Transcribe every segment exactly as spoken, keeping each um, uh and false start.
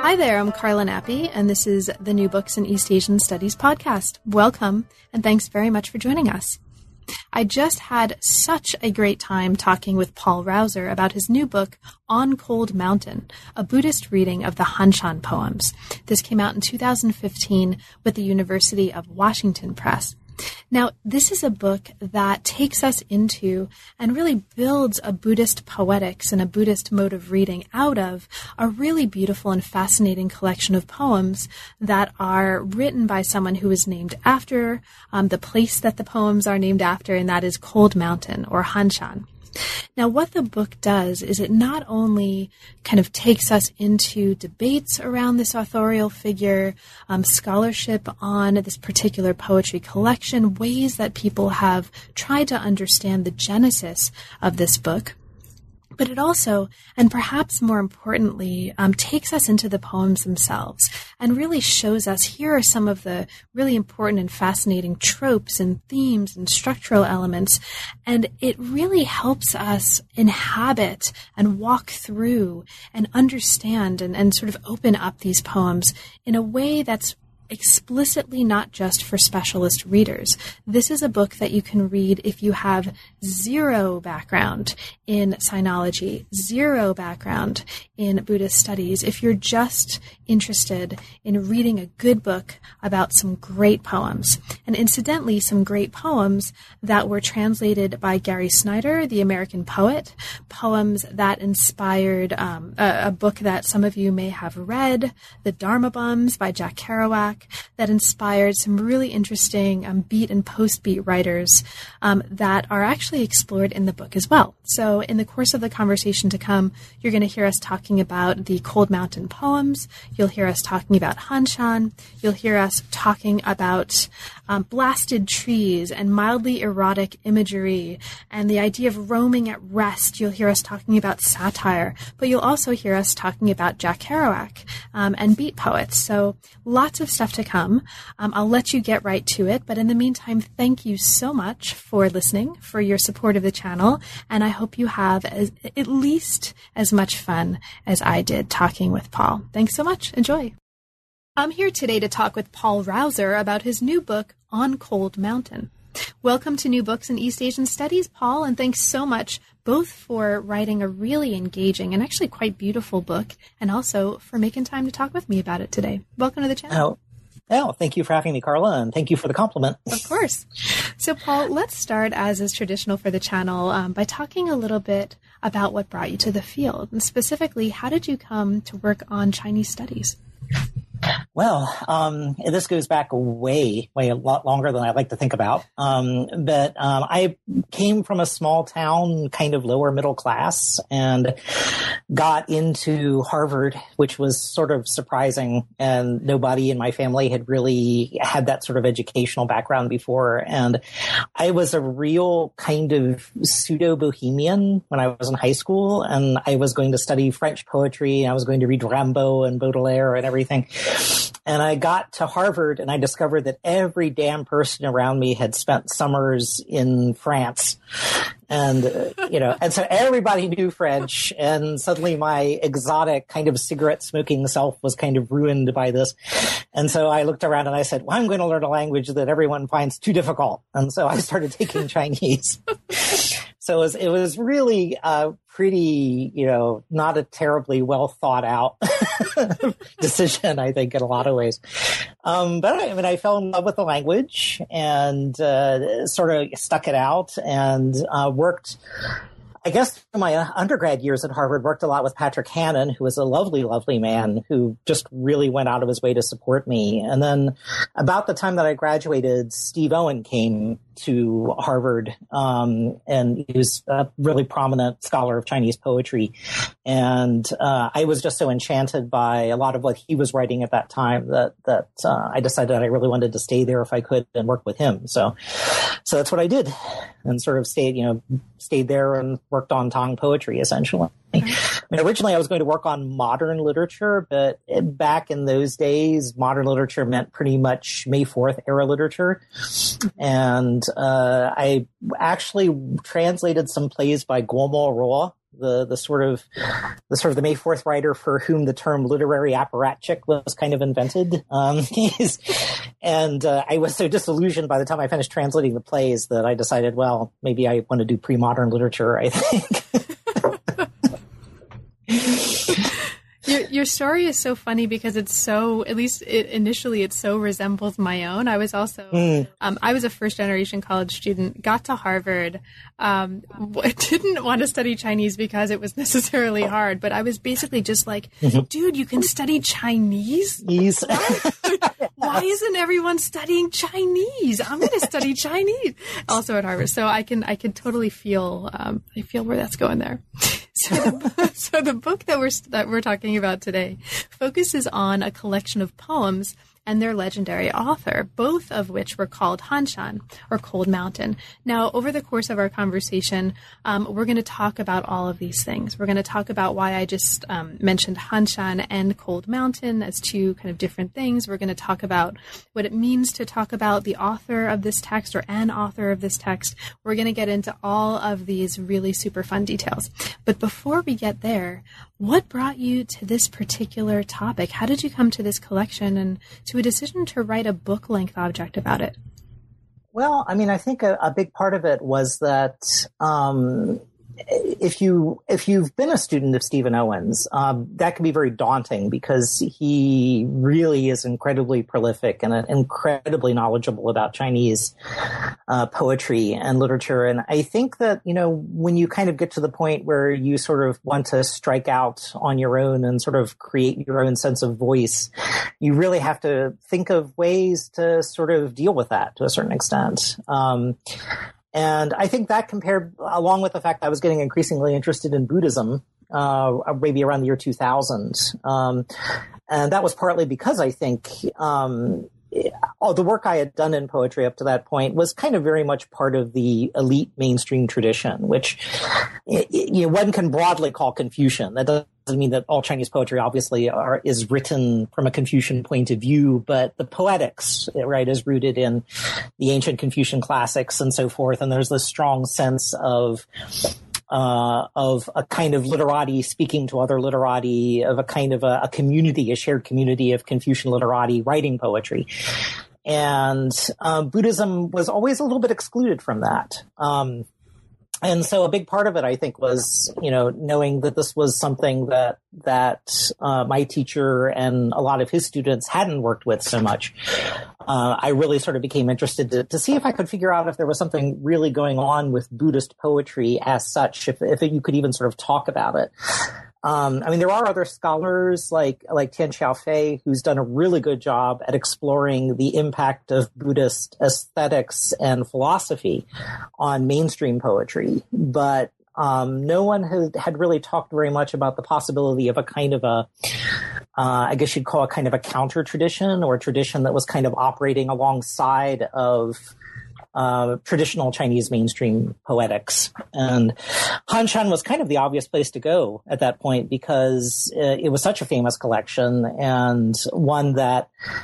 Hi there, I'm Carla Nappi, and this is the New Books in East Asian Studies podcast. Welcome, and thanks very much for joining us. I just had such a great time talking with Paul Rauser about his new book, On Cold Mountain, a Buddhist reading of the Hanshan poems. This came out in two thousand fifteen with the University of Washington Press. Now, this is a book that takes us into and really builds a Buddhist poetics and a Buddhist mode of reading out of a really beautiful and fascinating collection of poems that are written by someone who is named after um, the place that the poems are named after, and that is Cold Mountain, or Hanshan. Now, what the book does is it not only kind of takes us into debates around this authorial figure, um, scholarship on this particular poetry collection, ways that people have tried to understand the genesis of this book, but it also, and perhaps more importantly, um, takes us into the poems themselves and really shows us here are some of the really important and fascinating tropes and themes and structural elements. And it really helps us inhabit and walk through and understand and, and sort of open up these poems in a way that's explicitly not just for specialist readers. This is a book that you can read if you have zero background in sinology, zero background in Buddhist studies, if you're just interested in reading a good book about some great poems. And incidentally, some great poems that were translated by Gary Snyder, the American poet, poems that inspired um, a, a book that some of you may have read, The Dharma Bums by Jack Kerouac, that inspired some really interesting um, beat and post-beat writers um, that are actually explored in the book as well. So in the course of the conversation to come, you're going to hear us talking about the Cold Mountain poems. You'll hear us talking about Hanshan. You'll hear us talking about um, blasted trees and mildly erotic imagery and the idea of roaming at rest. You'll hear us talking about satire, but you'll also hear us talking about Jack Kerouac um, and beat poets. So lots of stuff to come. Um, I'll let you get right to it, but in the meantime, thank you so much for listening, for your support of the channel, and I hope you have as, at least as much fun as I did talking with Paul. Thanks so much. Enjoy. I'm here today to talk with Paul Rauser about his new book, On Cold Mountain. Welcome to New Books in East Asian Studies, Paul, and thanks so much both for writing a really engaging and actually quite beautiful book, and also for making time to talk with me about it today. Welcome to the channel. Oh. Oh, thank you for having me, Carla, and thank you for the compliment. Of course. So, Paul, let's start, as is traditional for the channel, um, by talking a little bit about what brought you to the field, and specifically, how did you come to work on Chinese studies? Well, um, this goes back way, way a lot longer than I like to think about. Um, but um, I came from a small town, kind of lower middle class, and got into Harvard, which was sort of surprising. And nobody in my family had really had that sort of educational background before. And I was a real kind of pseudo-bohemian when I was in high school, and I was going to study French poetry. I was going to read Rimbaud and Baudelaire and everything. And I got to Harvard and I discovered that every damn person around me had spent summers in France. And, uh, you know, and so everybody knew French, and suddenly my exotic kind of cigarette smoking self was kind of ruined by this. And so I looked around and I said, well, I'm going to learn a language that everyone finds too difficult. And so I started taking Chinese. So it was, it was really uh, pretty, you know, not a terribly well thought out decision, I think, in a lot of ways. Um, but I mean, I fell in love with the language and uh, sort of stuck it out and uh, worked. I guess in my undergrad years at Harvard, worked a lot with Patrick Hannon, who was a lovely, lovely man who just really went out of his way to support me. And then about the time that I graduated, Steve Owen came to Harvard, um, and he was a really prominent scholar of Chinese poetry. And uh, I was just so enchanted by a lot of what he was writing at that time that that uh, I decided that I really wanted to stay there if I could and work with him. So, so that's what I did, and sort of stayed, you know, stayed there and worked on Tang poetry essentially. I mean, originally I was going to work on modern literature, but back in those days, modern literature meant pretty much May fourth era literature. And uh, I actually translated some plays by Guo Mo Ruo, the the sort of the sort of the May fourth writer for whom the term literary apparatchik was kind of invented. Um, and uh, I was so disillusioned by the time I finished translating the plays that I decided, well, maybe I want to do pre-modern literature, I think. Your, your story is so funny because it's so, at least it, initially, it so resembles my own. I was also, mm. um, I was a first generation college student, got to Harvard, um, didn't want to study Chinese because it was necessarily hard, but I was basically just like, mm-hmm. dude, you can study Chinese? Why isn't everyone studying Chinese? I'm going to study Chinese. Also at Harvard. So I can, I can totally feel, um, I feel where that's going there. So the, so the book that we're that we're talking about today focuses on a collection of poems and their legendary author, both of which were called Hanshan, or Cold Mountain. Now, over the course of our conversation, um, we're going to talk about all of these things. We're going to talk about why I just um, mentioned Hanshan and Cold Mountain as two kind of different things. We're going to talk about what it means to talk about the author of this text or an author of this text. We're going to get into all of these really super fun details. But before we get there, what brought you to this particular topic? How did you come to this collection and to a decision to write a book-length object about it? Well, I mean, I think a, a big part of it was that um, if you if you've been a student of Stephen Owens, um, that can be very daunting because he really is incredibly prolific and uh, incredibly knowledgeable about Chinese uh, poetry and literature. And I think that, you know, when you kind of get to the point where you sort of want to strike out on your own and sort of create your own sense of voice, you really have to think of ways to sort of deal with that to a certain extent. Um, And I think that compared, along with the fact that I was getting increasingly interested in Buddhism, uh, maybe around the year two thousand. Um, and that was partly because I think, um, all the work I had done in poetry up to that point was kind of very much part of the elite mainstream tradition, which, you know, one can broadly call Confucian. That doesn't mean that all Chinese poetry obviously are, is written from a Confucian point of view, but the poetics, right, is rooted in the ancient Confucian classics and so forth. And there's this strong sense of Uh, of a kind of literati speaking to other literati, of a kind of a, a community, a shared community of Confucian literati writing poetry. And um, Buddhism was always a little bit excluded from that. Um, and so a big part of it, I think, was, you know, knowing that this was something that that uh, my teacher and a lot of his students hadn't worked with so much. Uh, I really sort of became interested to, to see if I could figure out if there was something really going on with Buddhist poetry as such, if, if you could even sort of talk about it. Um, I mean, there are other scholars like like Tian Xiaofei, who's done a really good job at exploring the impact of Buddhist aesthetics and philosophy on mainstream poetry. But um, no one had, had really talked very much about the possibility of a kind of a, uh, I guess you'd call it kind of a counter tradition, or a tradition that was kind of operating alongside of Uh, traditional Chinese mainstream poetics. And Hanshan was kind of the obvious place to go at that point because uh, it was such a famous collection, and one that,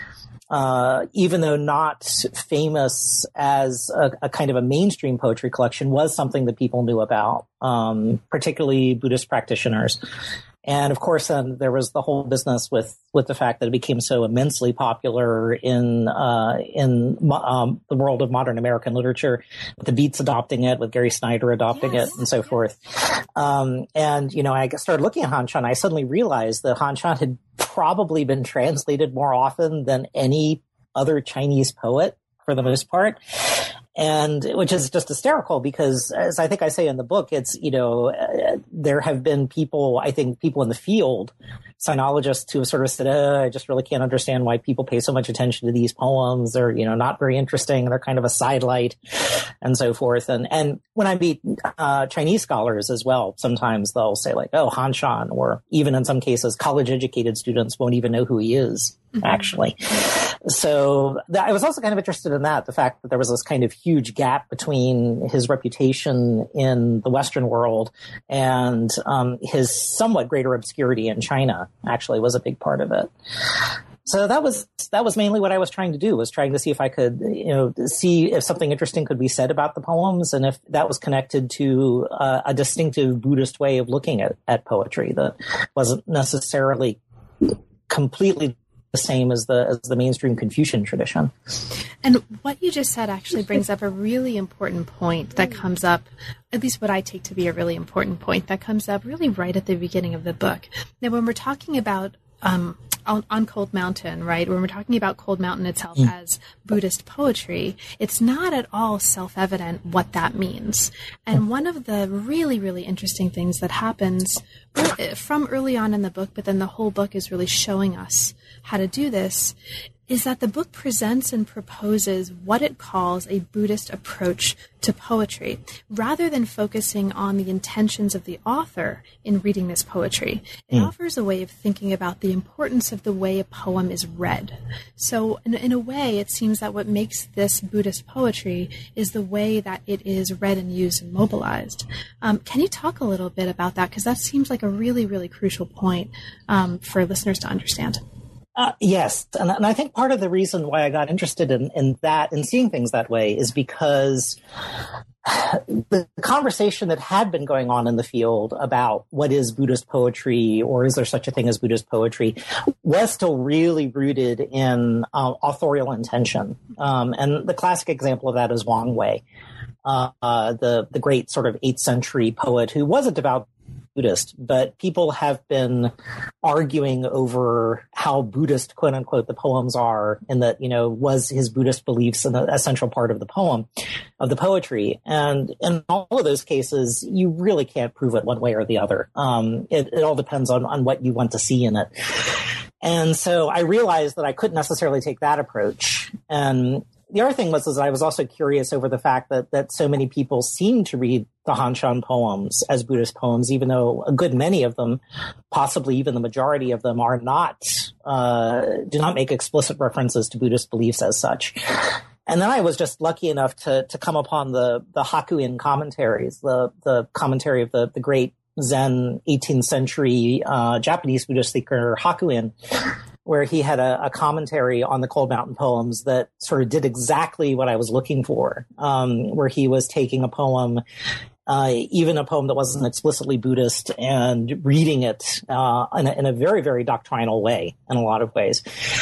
uh, even though not famous as a, a kind of a mainstream poetry collection, was something that people knew about, um, particularly Buddhist practitioners. And of course, then there was the whole business with, with the fact that it became so immensely popular in uh, in um, the world of modern American literature, with the Beats adopting it, with Gary Snyder adopting yes. it, and so forth. Um, and, you know, I started looking at Hanshan. I suddenly realized that Hanshan had probably been translated more often than any other Chinese poet, for the most part. And which is just hysterical because, as I think I say in the book, it's, you know, uh, there have been people, I think people in the field, sinologists, who have sort of said, oh, I just really can't understand why people pay so much attention to these poems. They're, you know, not very interesting. They're kind of a sidelight and so forth. And, and when I meet uh, Chinese scholars as well, sometimes they'll say like, oh, Hanshan, or even in some cases, college educated students won't even know who he is, mm-hmm. actually. So that, I was also kind of interested in that, the fact that there was this kind of huge gap between his reputation in the Western world and um, his somewhat greater obscurity in China, actually was a big part of it. So that was that was mainly what I was trying to do, was trying to see if I could, you know, see if something interesting could be said about the poems, and if that was connected to uh, a distinctive Buddhist way of looking at, at poetry that wasn't necessarily completely the same as the as the mainstream Confucian tradition. And what you just said actually brings up a really important point that comes up, at least what I take to be a really important point, that comes up really right at the beginning of the book. Now, when we're talking about um, on, on Cold Mountain, right, when we're talking about Cold Mountain itself mm. as Buddhist poetry, it's not at all self-evident what that means. And one of the really, really interesting things that happens from early on in the book, but then the whole book is really showing us how to do this, is that the book presents and proposes what it calls a Buddhist approach to poetry, rather than focusing on the intentions of the author in reading this poetry. It mm. offers a way of thinking about the importance of the way a poem is read. So in, in a way, it seems that what makes this Buddhist poetry is the way that it is read and used and mobilized. Um, can you talk a little bit about that? Because that seems like a really, really crucial point um, for listeners to understand. Uh, yes. And, and I think part of the reason why I got interested in, in that and seeing things that way is because the conversation that had been going on in the field about what is Buddhist poetry, or is there such a thing as Buddhist poetry, was still really rooted in uh, authorial intention. Um, and the classic example of that is Wang Wei, uh, uh, the, the great sort of eighth century poet who was a devout Buddhist, but people have been arguing over how Buddhist, quote unquote, the poems are, and that, you know, was his Buddhist beliefs an essential part of the poem, of the poetry. And in all of those cases, you really can't prove it one way or the other. Um, it, it all depends on, on what you want to see in it. And so I realized that I couldn't necessarily take that approach. And the other thing was, is I was also curious over the fact that, that so many people seem to read the Han Shan poems as Buddhist poems, even though a good many of them, possibly even the majority of them, are not, uh, do not make explicit references to Buddhist beliefs as such. And then I was just lucky enough to, to come upon the, the Hakuin commentaries, the, the commentary of the, the great Zen eighteenth century, uh, Japanese Buddhist thinker Hakuin, where he had a, a commentary on the Cold Mountain poems that sort of did exactly what I was looking for, um, where he was taking a poem, uh, even a poem that wasn't explicitly Buddhist, and reading it uh, in, a, in a very, very doctrinal way in a lot of ways.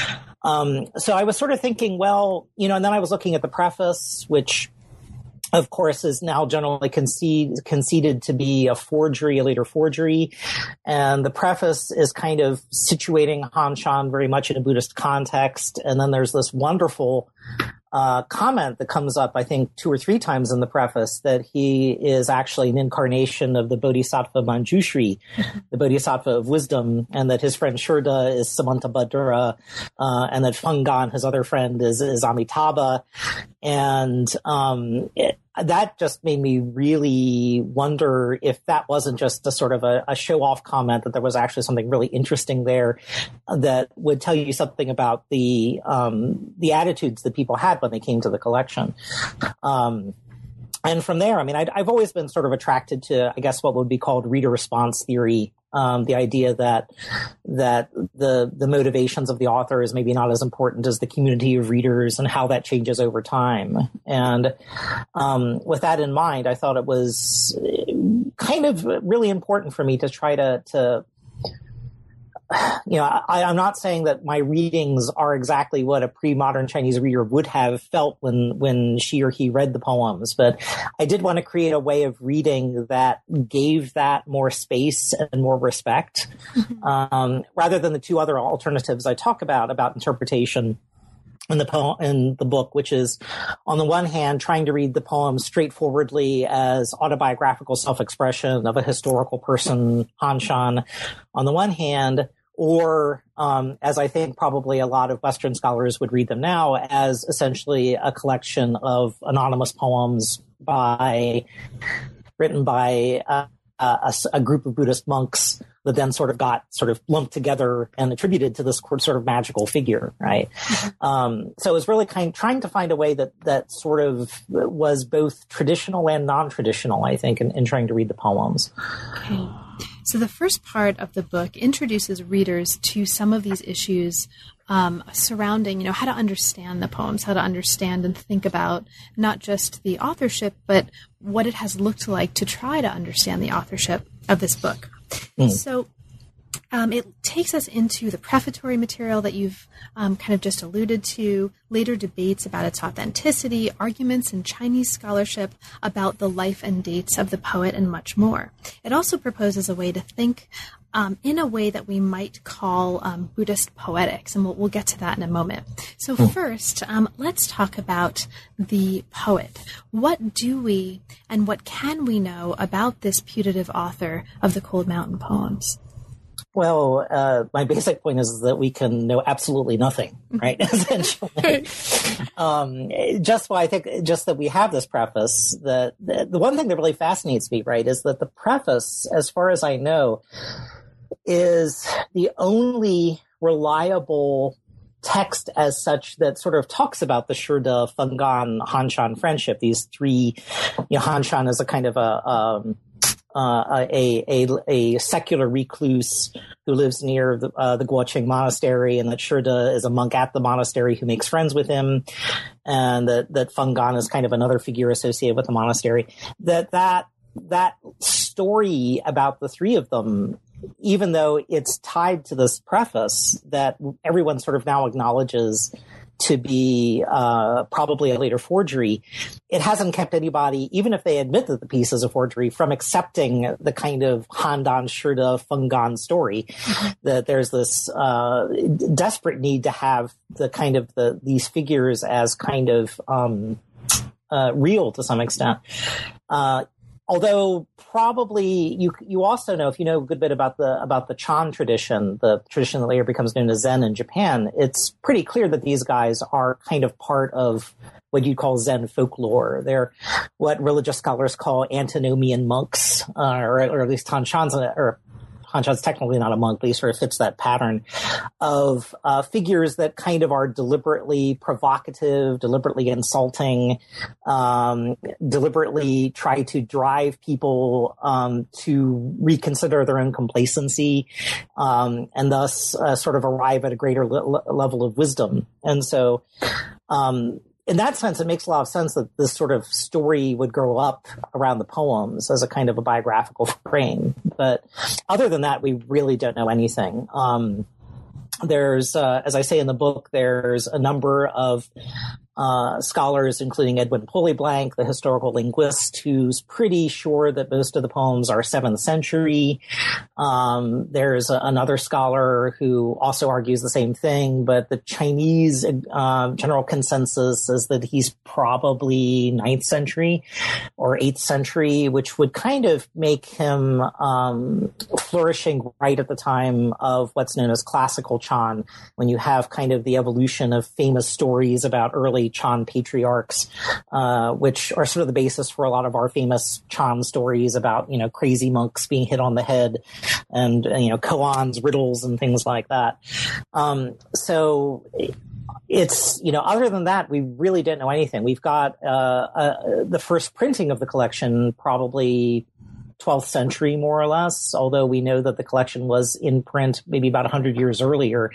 Um, so I was sort of thinking, well, you know, and then I was looking at the preface, which of course, is now generally concede, conceded to be a forgery, a later forgery. And the preface is kind of situating Han Shan very much in a Buddhist context. And then there's this wonderful uh, comment that comes up, I think, two or three times in the preface, that he is actually an incarnation of the Bodhisattva Manjushri, the Bodhisattva of wisdom, and that his friend Shurda is Samantabhadra, uh, and that Fungan, his other friend, is, is Amitabha. And um, it, that just made me really wonder if that wasn't just a sort of a, a show-off comment, that there was actually something really interesting there that would tell you something about the um, the attitudes that people had when they came to the collection. Um, and from there, I mean, I'd, I've always been sort of attracted to, I guess, what would be called reader response theory. Um, the idea that that the the motivations of the author is maybe not as important as the community of readers and how that changes over time. And um, with that in mind, I thought it was kind of really important for me to try to to you know, I, I'm not saying that my readings are exactly what a pre-modern Chinese reader would have felt when, when she or he read the poems, but I did want to create a way of reading that gave that more space and more respect, mm-hmm. um, rather than the two other alternatives I talk about, about interpretation in the poem, in the book, which is, on the one hand, trying to read the poem straightforwardly as autobiographical self-expression of a historical person, Han Shan, on the one hand, or, um, as I think probably a lot of Western scholars would read them now, as essentially a collection of anonymous poems by, written by uh, a, a group of Buddhist monks that then sort of got sort of lumped together and attributed to this sort of magical figure, right? Mm-hmm. Um, so it was really kind of trying to find a way that that sort of was both traditional and non-traditional, I think, in, in trying to read the poems. Okay. So the first part of the book introduces readers to some of these issues um, surrounding, you know, how to understand the poems, how to understand and think about not just the authorship, but what it has looked like to try to understand the authorship of this book. Mm. So Um, it takes us into the prefatory material that you've um, kind of just alluded to, later debates about its authenticity, arguments in Chinese scholarship about the life and dates of the poet, and much more. It also proposes a way to think um, in a way that we might call um, Buddhist poetics, and we'll, we'll get to that in a moment. So first, um, let's talk about the poet. What do we and what can we know about this putative author of the Cold Mountain Poems? Well, uh, my basic point is that we can know absolutely nothing, right? Essentially. um, just why I think, just that we have this preface, that the, the one thing that really fascinates me, right, is that the preface, as far as I know, is the only reliable text as such that sort of talks about the Shide, Fenggan, Hanshan friendship. These three, you know, Hanshan is a kind of a, um, Uh, a, a, a secular recluse who lives near the, uh, the Guoqing monastery, and that Shide is a monk at the monastery who makes friends with him, and that, that Fenggan is kind of another figure associated with the monastery. That, that, that story about the three of them, even though it's tied to this preface that everyone sort of now acknowledges to be uh, probably a later forgery, it hasn't kept anybody, even if they admit that the piece is a forgery, from accepting the kind of Handan, Shide, Fenggan story. Mm-hmm. That there's this uh, desperate need to have the kind of the these figures as kind of um, uh, real to some extent. Uh, Although probably you you also know, if you know a good bit about the about the Chan tradition, the tradition that later becomes known as Zen in Japan, it's pretty clear that these guys are kind of part of what you'd call Zen folklore. They're what religious scholars call antinomian monks, uh, or, or at least Hanshan's, or Hanshan's technically not a monk, but he sort of fits that pattern of uh, figures that kind of are deliberately provocative, deliberately insulting, um, deliberately try to drive people um, to reconsider their own complacency, um, and thus uh, sort of arrive at a greater le- level of wisdom. And so um in that sense, it makes a lot of sense that this sort of story would grow up around the poems as a kind of a biographical frame. But other than that, we really don't know anything. Um, there's, uh, as I say in the book, there's a number of uh, scholars, including Edwin Polyblank, the historical linguist, who's pretty sure that most of the poems are seventh century. Um, there's a, another scholar who also argues the same thing, but the Chinese uh, general consensus is that he's probably ninth century or eighth century, which would kind of make him um, flourishing right at the time of what's known as classical Chan, when you have kind of the evolution of famous stories about early Chan patriarchs, uh, which are sort of the basis for a lot of our famous Chan stories about, you know, crazy monks being hit on the head and, you know, koans, riddles, and things like that. Um, so it's, you know, other than that, we really didn't know anything. We've got uh, uh, the first printing of the collection probably twelfth century, more or less, although we know that the collection was in print maybe about one hundred years earlier.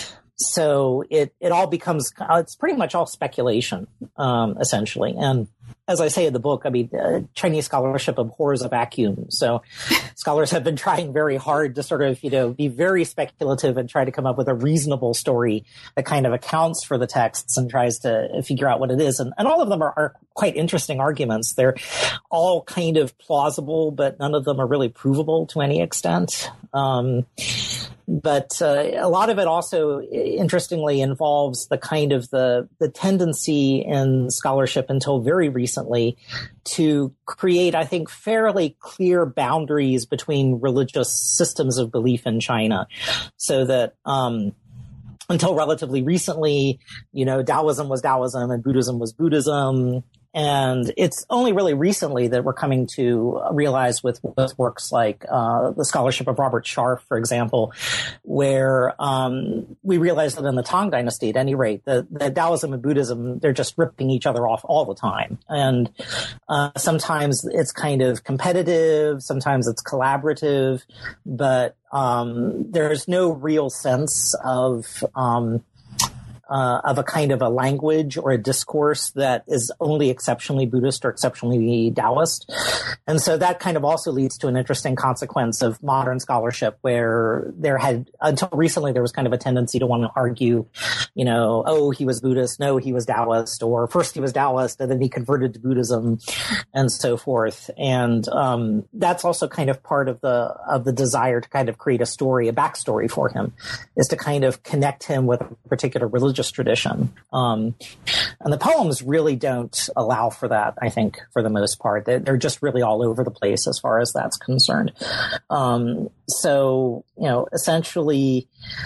So it, it all becomes, it's pretty much all speculation, um, essentially. And as I say in the book, I mean, uh, Chinese scholarship abhors a vacuum. So scholars have been trying very hard to sort of, you know, be very speculative and try to come up with a reasonable story that kind of accounts for the texts and tries to figure out what it is. And, and all of them are, are quite interesting arguments. They're all kind of plausible, but none of them are really provable to any extent. Um, But uh, a lot of it also, interestingly, involves the kind of the the tendency in scholarship until very recently to create, I think, fairly clear boundaries between religious systems of belief in China, so that um, until relatively recently, you know, Taoism was Taoism and Buddhism was Buddhism. And it's only really recently that we're coming to realize with, with works like uh, the scholarship of Robert Scharf, for example, where um, we realize that in the Tang Dynasty, at any rate, the, the Taoism and Buddhism, they're just ripping each other off all the time. And uh, sometimes it's kind of competitive, sometimes it's collaborative, but um, there's no real sense of um, Uh, of a kind of a language or a discourse that is only exceptionally Buddhist or exceptionally Taoist. And so that kind of also leads to an interesting consequence of modern scholarship, where there had, until recently, there was kind of a tendency to want to argue, you know, oh, he was Buddhist, no, he was Taoist, or first he was Taoist and then he converted to Buddhism, and so forth. And um, that's also kind of part of the of the desire to kind of create a story, a backstory for him, is to kind of connect him with a particular religious tradition. Um, and the poems really don't allow for that, I think, for the most part. They're, they're just really all over the place as far as that's concerned. Um, so, you know, essentially,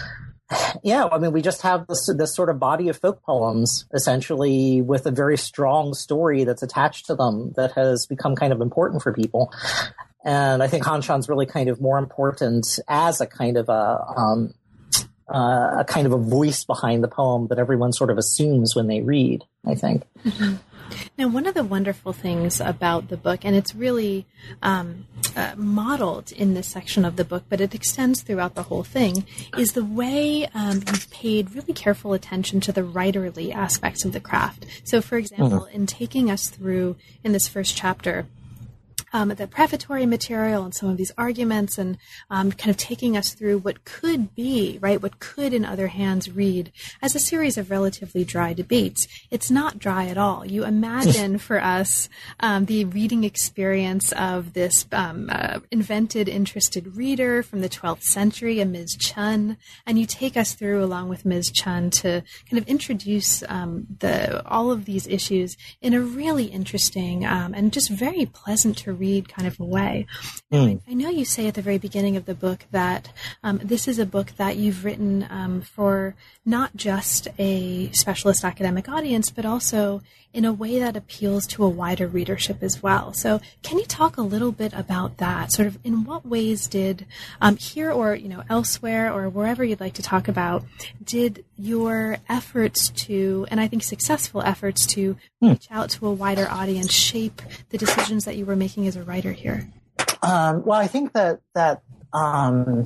yeah, I mean, we just have this, this sort of body of folk poems, essentially, with a very strong story that's attached to them that has become kind of important for people. And I think Han Shan's really kind of more important as a kind of a, um, Uh, a kind of a voice behind the poem that everyone sort of assumes when they read, I think. Mm-hmm. Now, one of the wonderful things about the book, and it's really um, uh, modeled in this section of the book, but it extends throughout the whole thing, is the way um, you've paid really careful attention to the writerly aspects of the craft. So, for example, mm-hmm. in taking us through, in this first chapter, Um, the prefatory material and some of these arguments, and um, kind of taking us through what could be, right, what could in other hands read as a series of relatively dry debates. It's not dry at all. You imagine for us um, the reading experience of this um, uh, invented, interested reader from the twelfth century, a Miz Chun, and you take us through along with Miz Chun to kind of introduce um, the all of these issues in a really interesting um, and just very pleasant to read read kind of a way. Mm. I, I know you say at the very beginning of the book that um, this is a book that you've written um, for not just a specialist academic audience, but also in a way that appeals to a wider readership as well. So can you talk a little bit about that? Sort of in what ways did um, here or, you know, elsewhere or wherever you'd like to talk about, did your efforts to, and I think successful efforts to mm. reach out to a wider audience shape the decisions that you were making as a writer here? Um, well, I think that, that, um,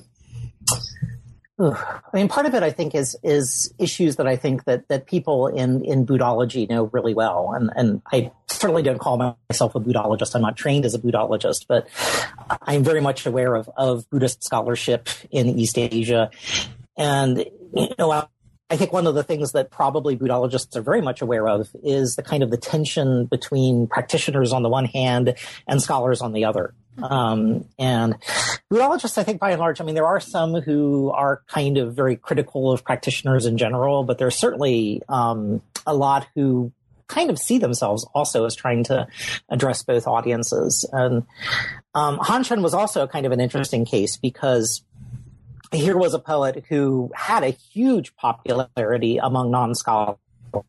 I mean, part of it, I think, is is issues that I think that, that people in, in Buddhology know really well. And, and I certainly don't call myself a Buddhologist. I'm not trained as a Buddhologist, but I'm very much aware of, of Buddhist scholarship in East Asia. And, you know, I think one of the things that probably Buddhologists are very much aware of is the kind of the tension between practitioners on the one hand and scholars on the other. Um, and Buddhologists, I think by and large, I mean, there are some who are kind of very critical of practitioners in general, but there's certainly um, a lot who kind of see themselves also as trying to address both audiences. And um, Han Shan was also kind of an interesting case because here was a poet who had a huge popularity among non-scholars,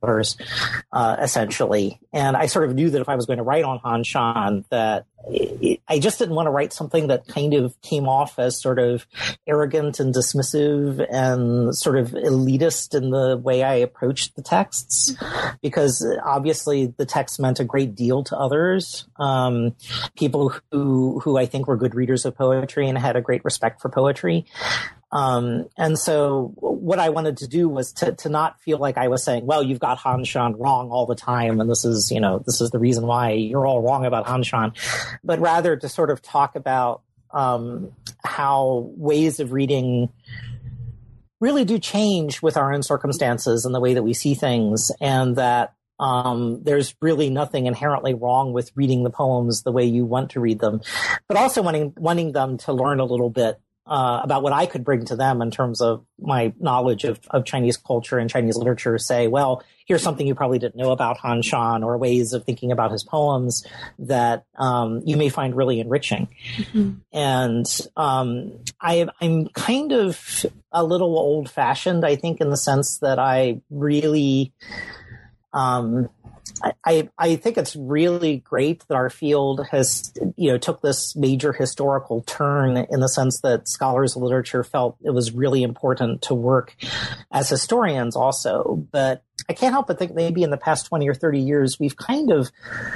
uh, essentially. And I sort of knew that if I was going to write on Han Shan, that it, I just didn't want to write something that kind of came off as sort of arrogant and dismissive and sort of elitist in the way I approached the texts, because obviously the text meant a great deal to others, um, people who who I think were good readers of poetry and had a great respect for poetry. Um, and so what I wanted to do was to, to not feel like I was saying, well, you've got Han Shan wrong all the time, and this is, you know, this is the reason why you're all wrong about Han Shan, but rather to sort of talk about um, how ways of reading really do change with our own circumstances and the way that we see things, and that Um, there's really nothing inherently wrong with reading the poems the way you want to read them, but also wanting, wanting them to learn a little bit uh, about what I could bring to them in terms of my knowledge of, of Chinese culture and Chinese literature. Say, well, here's something you probably didn't know about Han Shan, or ways of thinking about his poems that um, you may find really enriching. Mm-hmm. And um, I, I'm kind of a little old-fashioned, I think, in the sense that I really Um, I, I think it's really great that our field has, you know, took this major historical turn in the sense that scholars of literature felt it was really important to work as historians also. But I can't help but think maybe in the past twenty or thirty years, we've kind of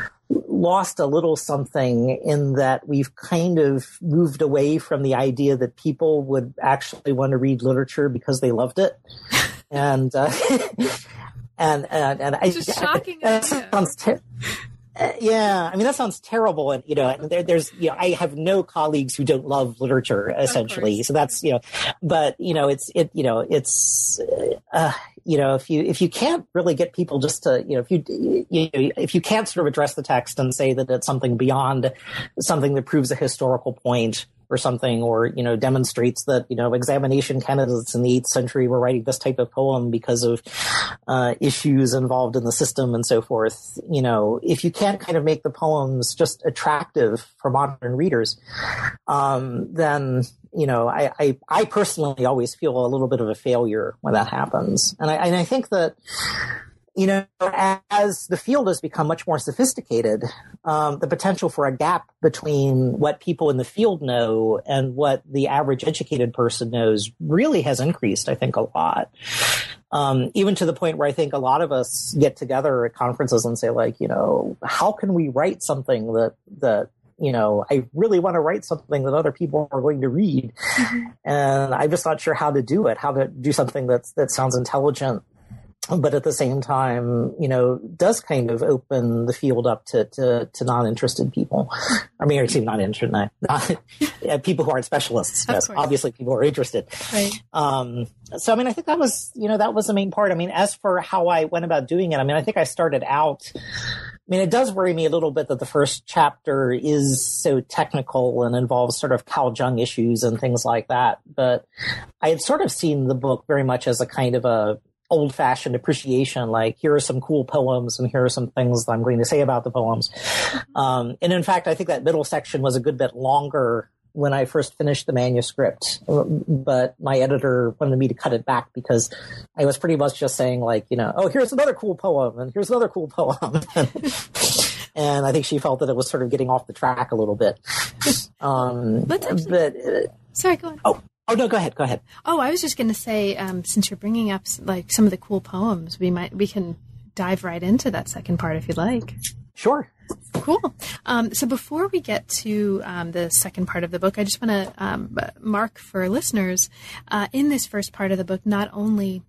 lost a little something in that we've kind of moved away from the idea that people would actually want to read literature because they loved it. And, uh, And and and I, it's a shocking I, that idea. sounds ter- uh, yeah, I mean that sounds terrible, and you know, and there, there's you know, I have no colleagues who don't love literature essentially, so that's you know, but you know, it's it you know, it's uh, you know, if you if you can't really get people just to you know, if you you know, if you can't sort of address the text and say that it's something beyond something that proves a historical point or something, or, you know, demonstrates that, you know, examination candidates in the eighth century were writing this type of poem because of uh, issues involved in the system and so forth. You know, if you can't kind of make the poems just attractive for modern readers, um, then, you know, I, I, I personally always feel a little bit of a failure when that happens. And I, and I think that, you know, as the field has become much more sophisticated, um, the potential for a gap between what people in the field know and what the average educated person knows really has increased, I think, a lot. Um, even to the point where I think a lot of us get together at conferences and say, like, you know, how can we write something that, that, you know, I really want to write something that other people are going to read. Mm-hmm. And I'm just not sure how to do it, how to do something that's, that sounds intelligent, but at the same time, you know, does kind of open the field up to, to, to non-interested people. I mean, or to non-interested, not, not yeah, people who aren't specialists. Yes, obviously people are interested. Right. Um, so, I mean, I think that was, you know, that was the main part. I mean, as for how I went about doing it, I mean, I think I started out, I mean, it does worry me a little bit that the first chapter is so technical and involves sort of Cal Jung issues and things like that. But I had sort of seen the book very much as a kind of a old-fashioned appreciation, like here are some cool poems and here are some things that I'm going to say about the poems. Um, and in fact, I think that middle section was a good bit longer when I first finished the manuscript, but my editor wanted me to cut it back because I was pretty much just saying, like, you know, oh, here's another cool poem and here's another cool poem. And I think she felt that it was sort of getting off the track a little bit. Um, Let's actually, but, uh, sorry, go on. Oh, Oh, no, go ahead. Go ahead. Oh, I was just going to say, um, since you're bringing up like some of the cool poems, we might, we can dive right into that second part if you'd like. Sure. Cool. Um, so before we get to um, the second part of the book, I just want to um, mark for listeners, uh, in this first part of the book, not only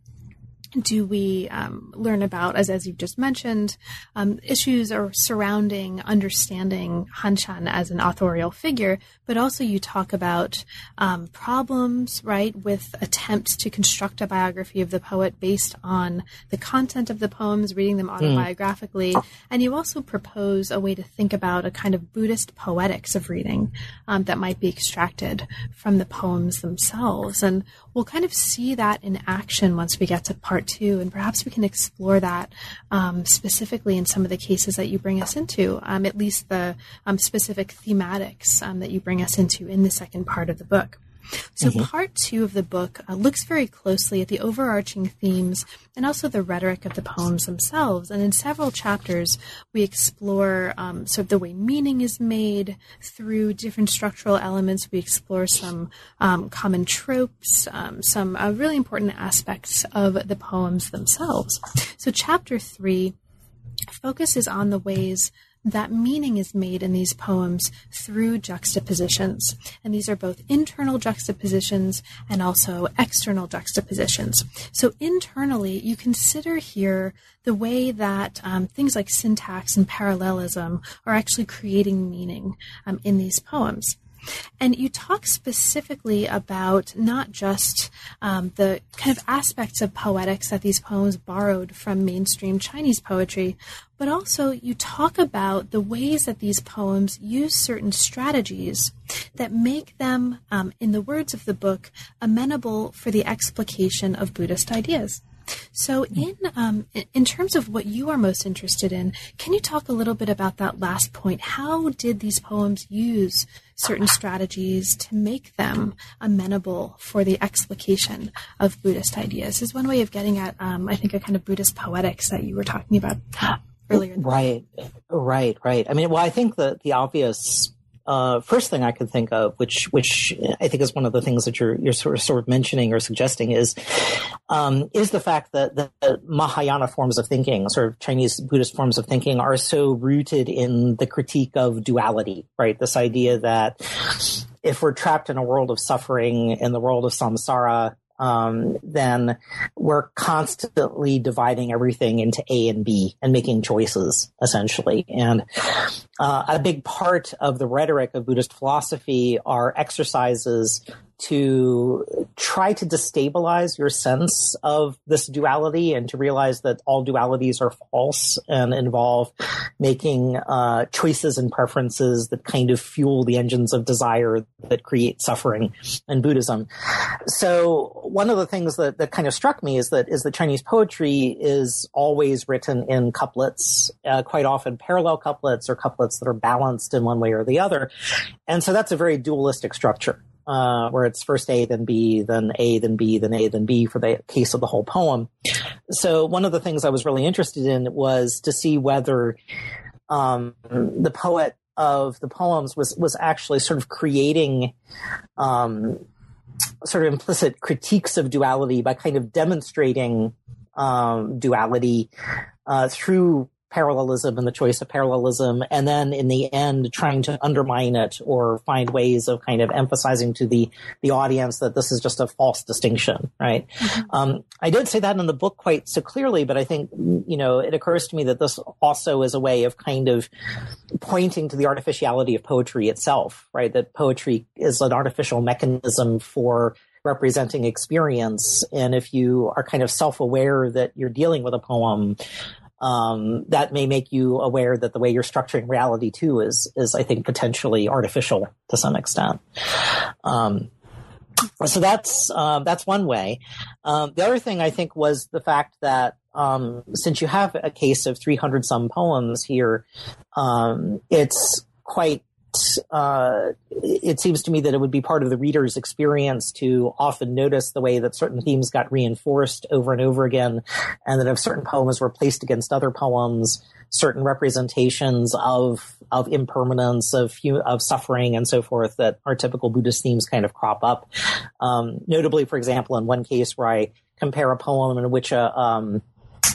do we um, learn about, as as you just mentioned, um, issues are surrounding understanding Han Shan as an authorial figure, but also you talk about um, problems, right, with attempts to construct a biography of the poet based on the content of the poems, reading them autobiographically, mm. and you also propose a way to think about a kind of Buddhist poetics of reading um, that might be extracted from the poems themselves. And we'll kind of see that in action once we get to part two, and perhaps we can explore that um, specifically in some of the cases that you bring us into, um, at least the um, specific thematics um, that you bring us into in the second part of the book. So mm-hmm. part two of the book uh, looks very closely at the overarching themes and also the rhetoric of the poems themselves. And in several chapters, we explore um, sort of the way meaning is made through different structural elements. We explore some um, common tropes, um, some uh, really important aspects of the poems themselves. So chapter three focuses on the ways that meaning is made in these poems through juxtapositions. And these are both internal juxtapositions and also external juxtapositions. So internally, you consider here the way that um, things like syntax and parallelism are actually creating meaning um, in these poems. And you talk specifically about not just um, the kind of aspects of poetics that these poems borrowed from mainstream Chinese poetry, but also you talk about the ways that these poems use certain strategies that make them, um, in the words of the book, amenable for the explication of Buddhist ideas. So in um, in terms of what you are most interested in, can you talk a little bit about that last point? How did these poems use certain strategies to make them amenable for the explication of Buddhist ideas? Is one way of getting at, um, I think, a kind of Buddhist poetics that you were talking about earlier. Right, right, right. I mean, well, I think that the obvious Uh, first thing I could think of, which which I think is one of the things that you're you're sort of sort of mentioning or suggesting, is um, is the fact that the, the Mahayana forms of thinking, sort of Chinese Buddhist forms of thinking, are so rooted in the critique of duality, right? This idea that if we're trapped in a world of suffering, in the world of samsara, um, then we're constantly dividing everything into A and B and making choices, essentially. And uh, a big part of the rhetoric of Buddhist philosophy are exercises to try to destabilize your sense of this duality and to realize that all dualities are false and involve making uh, choices and preferences that kind of fuel the engines of desire that create suffering in Buddhism. So one of the things that, that kind of struck me is that is that Chinese poetry is always written in couplets, uh, quite often parallel couplets or couplets that are balanced in one way or the other. And so that's a very dualistic structure. Uh, where it's first A, then B, then A, then B, then A, then B for the case of the whole poem. So one of the things I was really interested in was to see whether um, the poet of the poems was, was actually sort of creating um, sort of implicit critiques of duality by kind of demonstrating um, duality uh, through parallelism and the choice of parallelism, and then in the end trying to undermine it or find ways of kind of emphasizing to the the audience that this is just a false distinction, right? Mm-hmm. Um, I didn't say that in the book quite so clearly, but I think, you know, it occurs to me that this also is a way of kind of pointing to the artificiality of poetry itself, right? That poetry is an artificial mechanism for representing experience, and if you are kind of self-aware that you're dealing with a poem, Um, that may make you aware that the way you're structuring reality too is, is I think, potentially artificial to some extent. Um, so that's, um, that's one way. Um, the other thing I think was the fact that, um, since you have a case of three hundred some poems here, um, it's quite Uh, it seems to me that it would be part of the reader's experience to often notice the way that certain themes got reinforced over and over again, and that if certain poems were placed against other poems, certain representations of of impermanence, of of suffering, and so forth, that our typical Buddhist themes kind of crop up. Um, notably, for example, in one case where I compare a poem in which a um,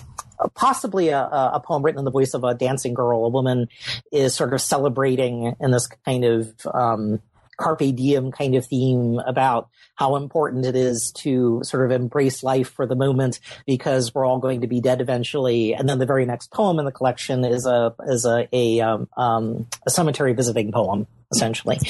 possibly a, a poem written in the voice of a dancing girl, a woman is sort of celebrating in this kind of um, carpe diem kind of theme about how important it is to sort of embrace life for the moment because we're all going to be dead eventually. And then the very next poem in the collection is a is a a, um, um, a cemetery visiting poem, essentially.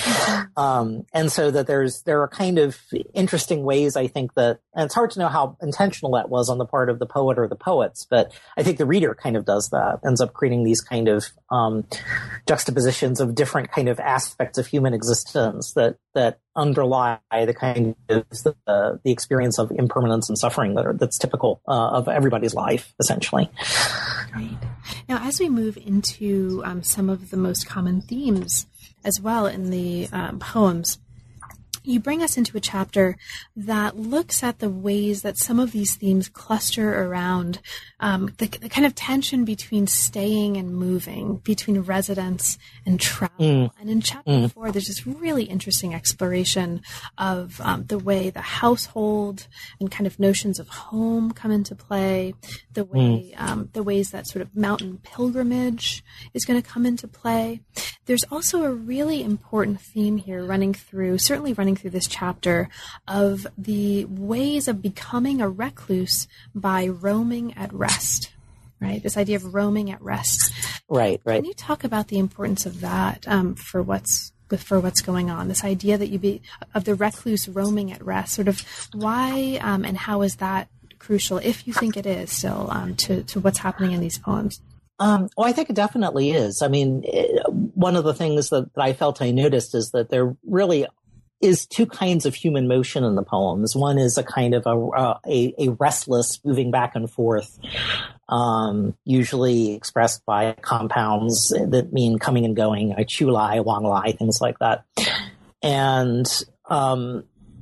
Um, and so that there's there are kind of interesting ways, I think, that, and it's hard to know how intentional that was on the part of the poet or the poets, but I think the reader kind of does that, ends up creating these kind of um, juxtapositions of different kind of aspects of human existence that that underlie the kind of the, the experience of impermanence and suffering that are, that's typical uh, of everybody's life, essentially. Right. Now, as we move into um, some of the most common themes as well in the um, poems, you bring us into a chapter that looks at the ways that some of these themes cluster around um, the, the kind of tension between staying and moving, between residence and travel. Mm. And in chapter mm. four, there's this really interesting exploration of um, the way the household and kind of notions of home come into play, the way mm. um, the ways that sort of mountain pilgrimage is going to come into play. There's also a really important theme here running through, certainly running through this chapter, of the ways of becoming a recluse by roaming at rest, right? This idea of roaming at rest. Right, right. Can you talk about the importance of that um, for what's for what's going on? This idea that you be of the recluse roaming at rest, sort of why um, and how is that crucial, if you think it is still, um, to, to what's happening in these poems? Um, well, I think it definitely is. I mean, it, one of the things that, that I felt I noticed is that there really is two kinds of human motion in the poems. One is a kind of a uh, a, a restless moving back and forth, um, usually expressed by compounds that mean coming and going, like chu lai, wang lai, things like that. And um,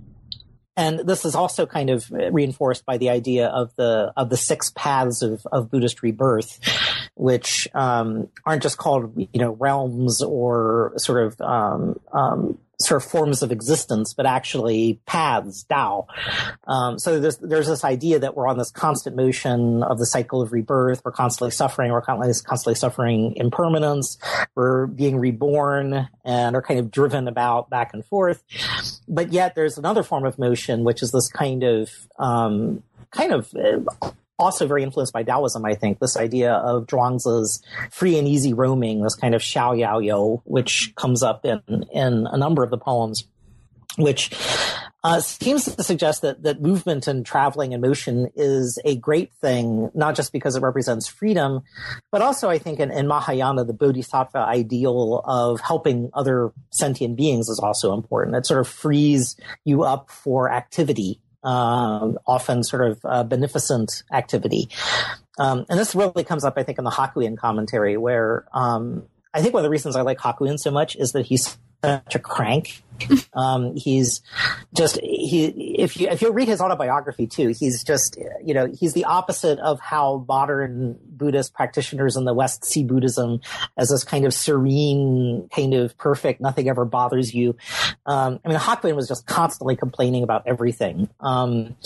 and this is also kind of reinforced by the idea of the of the six paths of, of Buddhist rebirth, which um, aren't just called, you know, realms or sort of um, um, sort of forms of existence, but actually paths, Tao. Um, so there's, there's this idea that we're on this constant motion of the cycle of rebirth. We're constantly suffering. We're constantly, constantly suffering impermanence. We're being reborn and are kind of driven about back and forth. But yet there's another form of motion, which is this kind of, um, kind of, uh, also very influenced by Taoism, I think, this idea of Zhuangzi's free and easy roaming, this kind of xiao yao yo, which comes up in, in a number of the poems, which uh, seems to suggest that, that movement and traveling and motion is a great thing, not just because it represents freedom, but also I think in, in Mahayana, the bodhisattva ideal of helping other sentient beings is also important. It sort of frees you up for activity. Um, often sort of uh, beneficent activity. Um, and this really comes up, I think, in the Hakuin commentary, where um, I think one of the reasons I like Hakuin so much is that he's such a crank. Um, he's just, he, if you, if you read his autobiography too, he's just, you know, he's the opposite of how modern Buddhist practitioners in the West see Buddhism as this kind of serene, kind of perfect, nothing ever bothers you. Um, I mean, Hakuin was just constantly complaining about everything. Um,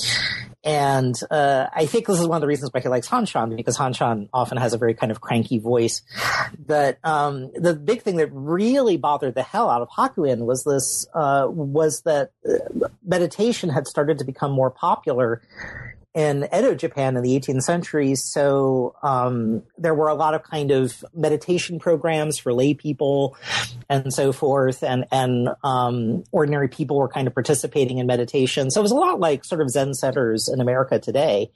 And uh, I think this is one of the reasons why he likes Han Shan, because Han Shan often has a very kind of cranky voice. But um, the big thing that really bothered the hell out of Hakuin was this, uh, was that meditation had started to become more popular in Edo Japan in the eighteenth century. So um, there were a lot of kind of meditation programs for lay people and so forth. And, and um, ordinary people were kind of participating in meditation. So it was a lot like sort of Zen centers in America today.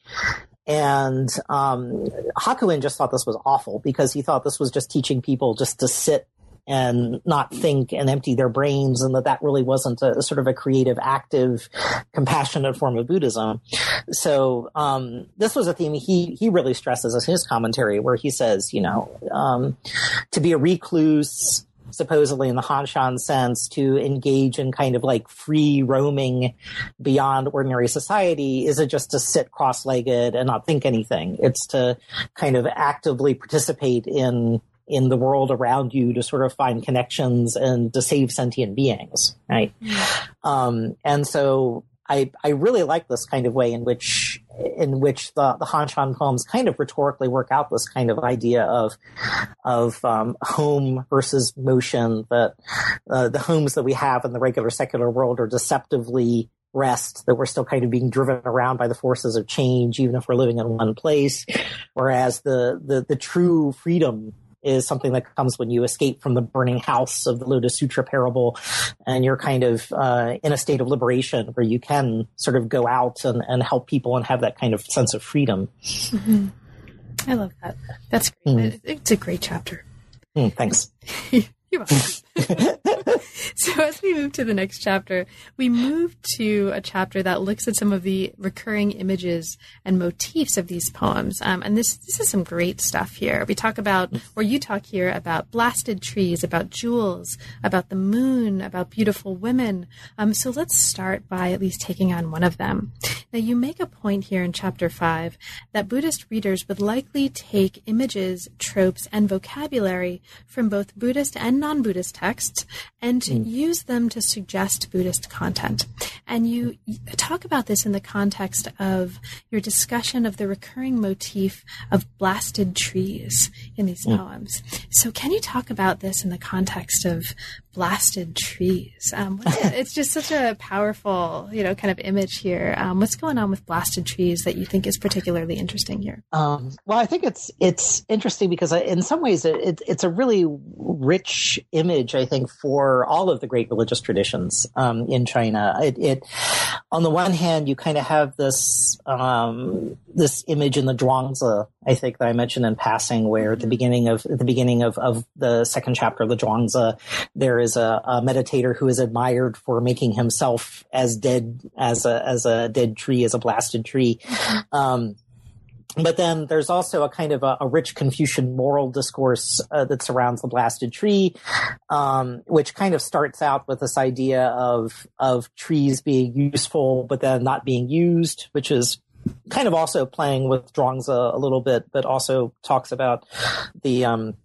And um, Hakuin just thought this was awful because he thought this was just teaching people just to sit and not think and empty their brains, and that that really wasn't a, a sort of a creative, active, compassionate form of Buddhism. So um, this was a theme he he really stresses in his commentary, where he says, you know, um, to be a recluse, supposedly in the Han Shan sense, to engage in kind of like free roaming beyond ordinary society isn't just to sit cross-legged and not think anything. It's to kind of actively participate in in the world around you to sort of find connections and to save sentient beings, right? Mm-hmm. Um, and so I, I really like this kind of way in which, in which the, the Han Shan poems kind of rhetorically work out this kind of idea of, of, um, home versus motion, that, uh, the homes that we have in the regular secular world are deceptively rest, that we're still kind of being driven around by the forces of change, even if we're living in one place. Whereas the, the, the true freedom is something that comes when you escape from the burning house of the Lotus Sutra parable, and you're kind of uh, in a state of liberation where you can sort of go out and, and help people and have that kind of sense of freedom. Mm-hmm. I love that. That's great. Mm. It's a great chapter. Mm, thanks. You're welcome. So as we move to the next chapter, we move to a chapter that looks at some of the recurring images and motifs of these poems. Um, and this this is some great stuff here. We talk about, or you talk here about blasted trees, about jewels, about the moon, about beautiful women. Um, so let's start by at least taking on one of them. Now, you make a point here in chapter five that Buddhist readers would likely take images, tropes, and vocabulary from both Buddhist and non-Buddhist texts and mm. use them to suggest Buddhist content. And you talk about this in the context of your discussion of the recurring motif of blasted trees in these mm. poems. So can you talk about this in the context of blasted trees? Um, it's just such a powerful, you know, kind of image here. Um, what's going on with blasted trees that you think is particularly interesting here? Um, well, I think it's it's interesting because in some ways it, it's a really rich image, I think, for all of the great religious traditions um, in China. It, it on the one hand, you kind of have this um, this image in the Zhuangzi, I think, that I mentioned in passing, where at the beginning of at the beginning of, of the second chapter of the Zhuangzi, there is a, a meditator who is admired for making himself as dead as a as a dead tree, as a blasted tree. Um, But then there's also a kind of a, a rich Confucian moral discourse uh, that surrounds the blasted tree, um, which kind of starts out with this idea of of trees being useful, but then not being used, which is kind of also playing with Zhuangzi a little bit, but also talks about the um,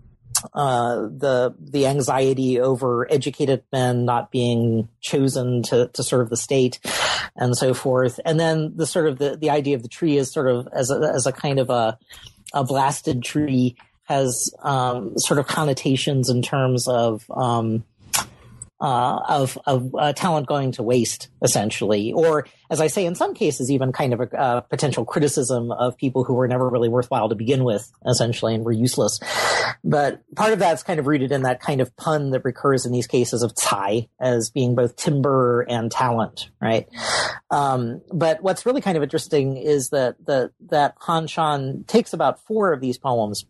uh, the the anxiety over educated men not being chosen to to serve the state, and so forth. And then the sort of the, the idea of the tree is sort of as a, as a kind of a, a blasted tree has um, sort of connotations in terms of um, uh, of of uh, talent going to waste, essentially, or as I say, in some cases, even kind of a uh, potential criticism of people who were never really worthwhile to begin with, essentially, and were useless. But part of that's kind of rooted in that kind of pun that recurs in these cases of cai as being both timber and talent, right? Um, but what's really kind of interesting is that that that Han Shan takes about four of these poems,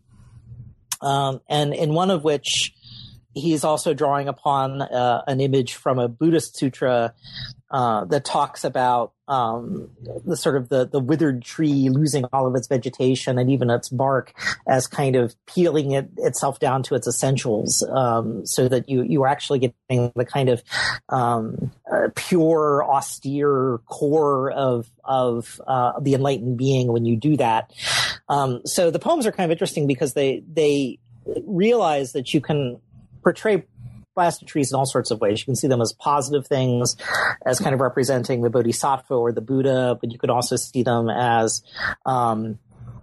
um, and in one of which he's also drawing upon uh, an image from a Buddhist sutra uh, that talks about um, the sort of the, the withered tree losing all of its vegetation and even its bark as kind of peeling it itself down to its essentials, um, so that you you are actually getting the kind of um, uh, pure, austere core of of uh, the enlightened being when you do that. Um, so the poems are kind of interesting because they they realize that you can portray blasted trees in all sorts of ways. You can see them as positive things, as kind of representing the Bodhisattva or the Buddha, but you could also see them as um,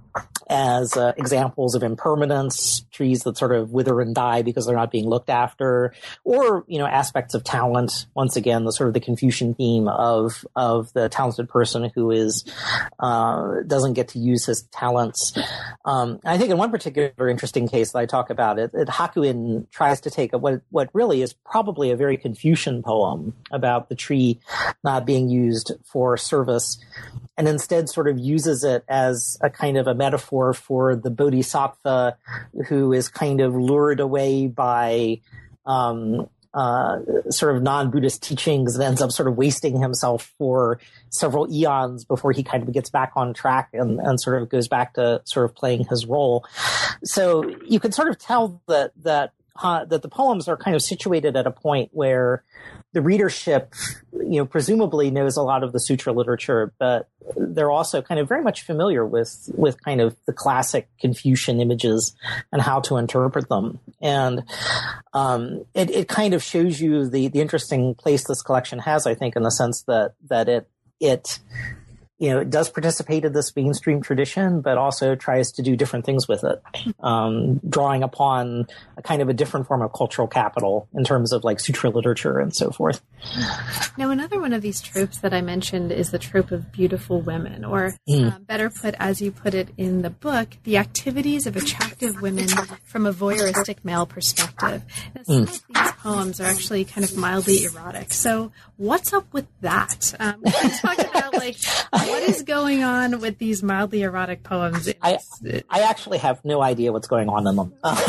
as uh, examples of impermanence, trees that sort of wither and die because they're not being looked after, or, you know, aspects of talent. Once again, the sort of the Confucian theme of of the talented person who is uh, doesn't get to use his talents. Um, I think in one particular interesting case that I talk about, it, it Hakuin tries to take a, what what really is probably a very Confucian poem about the tree not being used for service, and instead sort of uses it as a kind of a metaphor for the Bodhisattva who is kind of lured away by um, uh, sort of non-Buddhist teachings and ends up sort of wasting himself for several eons before he kind of gets back on track and, and sort of goes back to sort of playing his role. So you can sort of tell that that uh, that the poems are kind of situated at a point where the readership, you know, presumably knows a lot of the sutra literature, but they're also kind of very much familiar with, with kind of the classic Confucian images and how to interpret them. And um, it, it kind of shows you the, the interesting place this collection has, I think, in the sense that, that it, it, you know, it does participate in this mainstream tradition, but also tries to do different things with it, um, drawing upon a kind of a different form of cultural capital in terms of like sutra literature and so forth. Now, another one of these tropes that I mentioned is the trope of beautiful women, or mm. uh, better put, as you put it in the book, the activities of attractive women from a voyeuristic male perspective. Now, some mm. of these poems are actually kind of mildly erotic. So what's up with that? Um, we talked about like, what is going on with these mildly erotic poems? I, I actually have no idea what's going on in them. Um,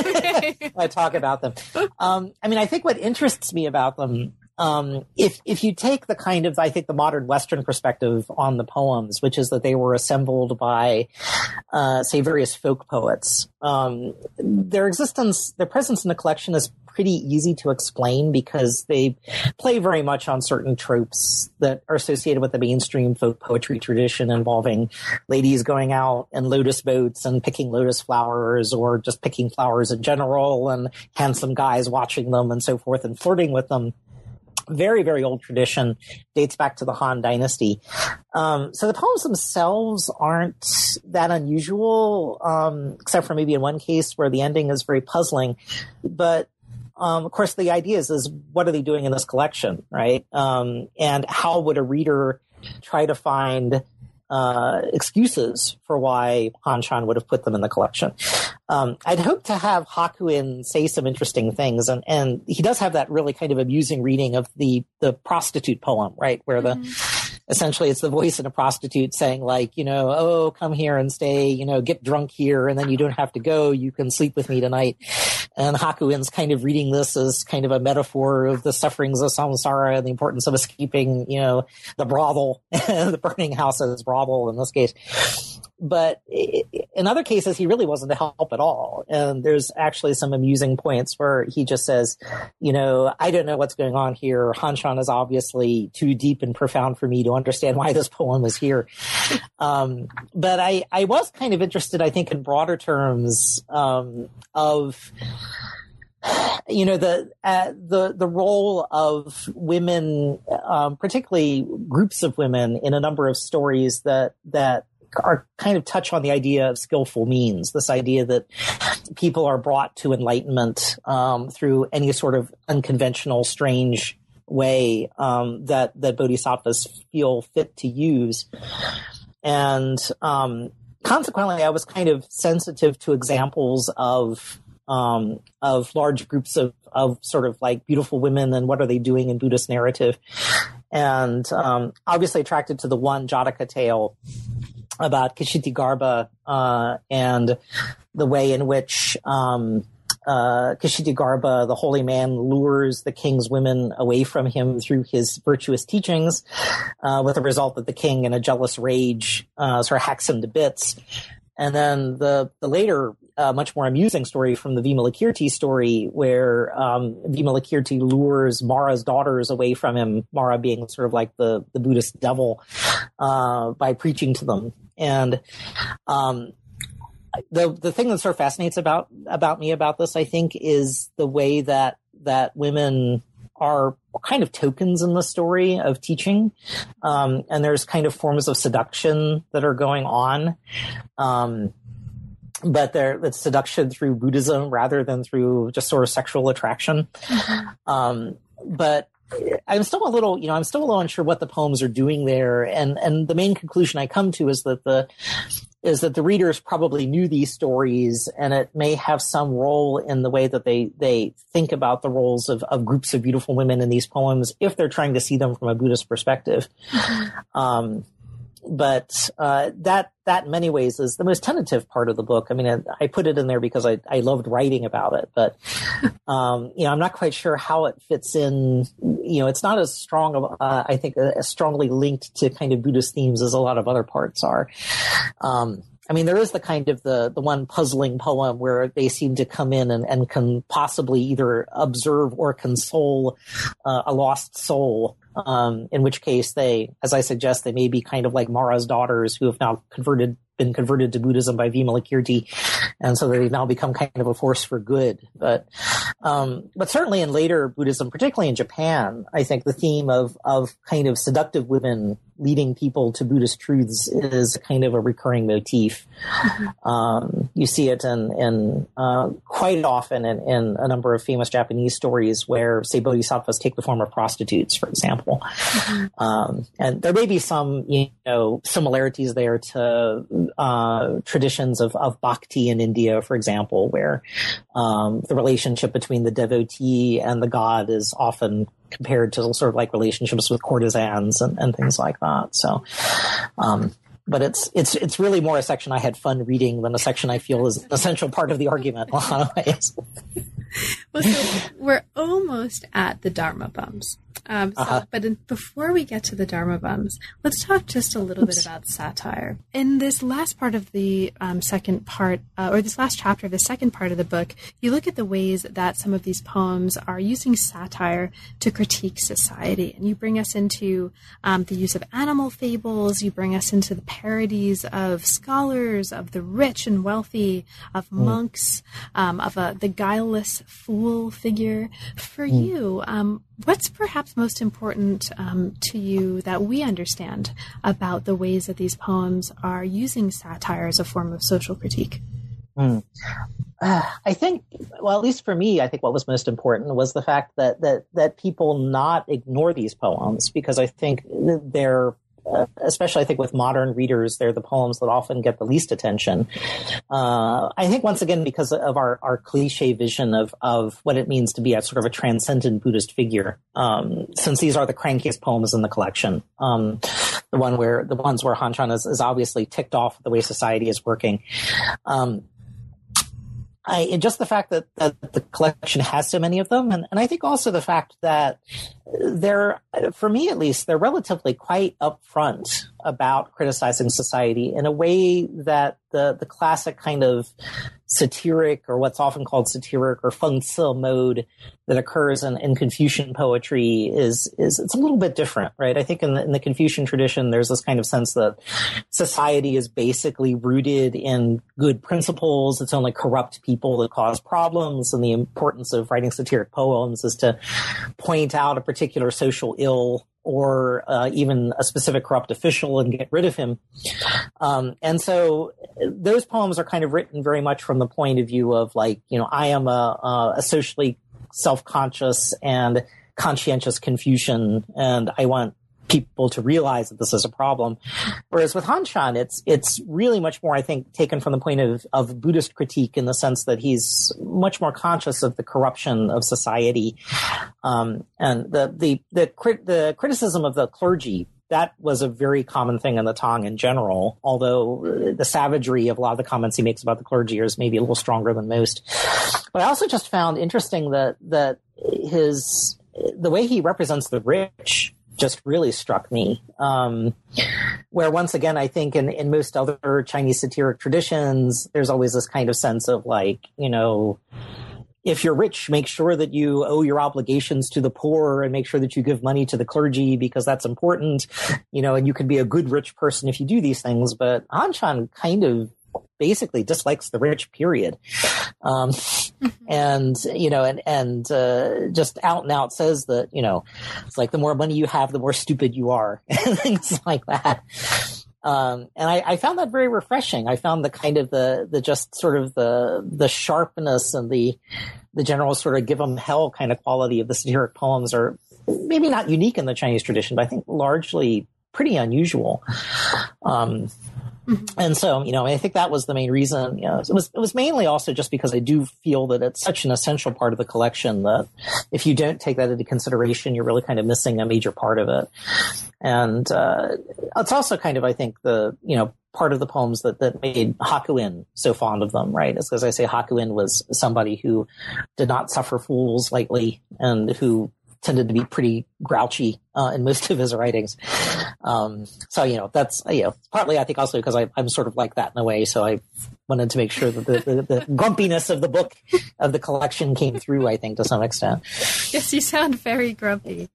I talk about them. Um, I mean, I think what interests me about them, um, if if you take the kind of, I think, the modern Western perspective on the poems, which is that they were assembled by, uh, say, various folk poets, um, their existence, their presence in the collection is pretty easy to explain because they play very much on certain tropes that are associated with the mainstream folk poetry tradition involving ladies going out in lotus boats and picking lotus flowers, or just picking flowers in general, and handsome guys watching them and so forth and flirting with them. Very, very old tradition, dates back to the Han Dynasty. Um, so the poems themselves aren't that unusual, um, except for maybe in one case where the ending is very puzzling. But Um, of course, the idea is, is what are they doing in this collection, right? Um, and how would a reader try to find uh, excuses for why Han Shan would have put them in the collection? um, I'd hoped to have Hakuin say some interesting things, and, and he does have that really kind of amusing reading of the the prostitute poem, right, where the mm-hmm. essentially it's the voice of a prostitute saying, like, you know, oh, come here and stay, you know, get drunk here, and then you don't have to go, you can sleep with me tonight. And Hakuin's kind of reading this as kind of a metaphor of the sufferings of samsara and the importance of escaping, you know, the brothel, the burning house as brothel in this case. But in other cases, he really wasn't to help at all. And there's actually some amusing points where he just says, you know, I don't know what's going on here. Hanshan is obviously too deep and profound for me to understand why this poem is here. Um, but I, I was kind of interested, I think, in broader terms um, of, you know, the uh, the the role of women, um, particularly groups of women, in a number of stories that that. are kind of touch on the idea of skillful means, this idea that people are brought to enlightenment um, through any sort of unconventional, strange way um, that, that bodhisattvas feel fit to use. And um, consequently, I was kind of sensitive to examples of um, of large groups of, of sort of like beautiful women and what are they doing in Buddhist narrative. And um, obviously attracted to the one Jataka tale about Kshitigarbha uh, and the way in which um, uh, Kshitigarbha, the holy man, lures the king's women away from him through his virtuous teachings, uh, with the result that the king, in a jealous rage, uh, sort of hacks him to bits. And then the the later, uh, much more amusing story from the Vimalakirti story, where um, Vimalakirti lures Mara's daughters away from him, Mara being sort of like the, the Buddhist devil, uh, by preaching to them. And um, the the thing that sort of fascinates about about me about this, I think, is the way that that women are kind of tokens in the story of teaching. Um, and there's kind of forms of seduction that are going on. Um, but they're, it's seduction through Buddhism rather than through just sort of sexual attraction. Mm-hmm. Um, but I'm still a little, you know, I'm still a little unsure what the poems are doing there. And, and the main conclusion I come to is that the, is that the readers probably knew these stories, and it may have some role in the way that they, they think about the roles of, of groups of beautiful women in these poems if they're trying to see them from a Buddhist perspective. Mm-hmm. Um, but uh, that that in many ways is the most tentative part of the book. I mean, I, I put it in there because I, I loved writing about it, but um, you know, I'm not quite sure how it fits in. You know, it's not as strong of, uh, I think, uh, as strongly linked to kind of Buddhist themes as a lot of other parts are. Um, I mean, there is the kind of the, the one puzzling poem where they seem to come in and, and can possibly either observe or console uh, a lost soul. Um, in which case they, as I suggest, they may be kind of like Mara's daughters who have now converted, been converted to Buddhism by Vimalakirti. And so they've now become kind of a force for good. But, um, but certainly in later Buddhism, particularly in Japan, I think the theme of, of kind of seductive women leading people to Buddhist truths is kind of a recurring motif. Mm-hmm. Um, you see it in, in uh, quite often in, in a number of famous Japanese stories where, say, bodhisattvas take the form of prostitutes, for example. Mm-hmm. Um, and there may be some, you know, similarities there to uh, traditions of, of bhakti in India, for example, where um, the relationship between the devotee and the god is often compared to sort of like relationships with courtesans and, and things like that. So, um, but it's, it's, it's really more a section I had fun reading than a section I feel is an essential part of the argument in a lot of ways. Well, so we're almost at the Dharma bums. Um, so, uh-huh. But in, before we get to the Dharma bums, let's talk just a little Oops. bit about satire. In this last part of the um, second part, uh, or this last chapter of the second part of the book, you look at the ways that some of these poems are using satire to critique society. And you bring us into um, the use of animal fables. You bring us into the parodies of scholars, of the rich and wealthy, of mm. monks, um, of a, the guileless fool figure. For mm. you, um, what's perhaps most important um, to you that we understand about the ways that these poems are using satire as a form of social critique? Mm. Uh, I think, well, at least for me, I think what was most important was the fact that that that people not ignore these poems, because I think they're uh, especially I think with modern readers, they're the poems that often get the least attention. Uh, I think once again, because of our, our cliche vision of, of what it means to be a sort of a transcendent Buddhist figure, um, since these are the crankiest poems in the collection. Um, the one where, the ones where Han Shan is, is obviously ticked off the way society is working. Um, I, and just the fact that, that the collection has so many of them, and, and I think also the fact that they're, for me at least, they're relatively quite upfront about criticizing society in a way that the, the classic kind of satiric, or what's often called satiric or fengci mode that occurs in, in Confucian poetry is, is, it's a little bit different, right? I think in the, in the Confucian tradition, there's this kind of sense that society is basically rooted in good principles. It's only corrupt people that cause problems. And the importance of writing satiric poems is to point out a particular social ill or uh, even a specific corrupt official and get rid of him. Um, and so those poems are kind of written very much from the point of view of like, you know, I am a, a socially self-conscious and conscientious Confucian, and I want people to realize that this is a problem. Whereas with Han Shan, it's it's really much more, I think, taken from the point of, of Buddhist critique in the sense that he's much more conscious of the corruption of society. Um, and the, the, the, crit, the criticism of the clergy, that was a very common thing in the Tang in general, although the savagery of a lot of the comments he makes about the clergy is maybe a little stronger than most. But I also just found interesting that, that his, the way he represents the rich just really struck me. Um, where once again, I think in, in most other Chinese satiric traditions, there's always this kind of sense of like, you know, if you're rich, make sure that you owe your obligations to the poor and make sure that you give money to the clergy because that's important, you know, and you can be a good rich person if you do these things. But Han Shan kind of basically dislikes the rich, period. Um, and, you know, and, and, uh, just out and out says that, you know, it's like the more money you have, the more stupid you are, and things like that. Um, and I, I found that very refreshing. I found the kind of the, the just sort of the, the sharpness and the, the general sort of give 'em hell kind of quality of the satiric poems are maybe not unique in the Chinese tradition, but I think largely pretty unusual. Um, Mm-hmm. And so, you know, I think that was the main reason. You know, it was it was mainly also just because I do feel that it's such an essential part of the collection that if you don't take that into consideration, you're really kind of missing a major part of it. And uh, it's also kind of, I think, the, you know, part of the poems that, that made Hakuin so fond of them, right? It's because I say Hakuin was somebody who did not suffer fools lightly and who tended to be pretty grouchy uh, in most of his writings. Um, so, you know, that's, you know, partly I think also because I, I'm sort of like that in a way. So I wanted to make sure that the, the, the grumpiness of the book, of the collection came through, I think, to some extent. Yes, you sound very grumpy.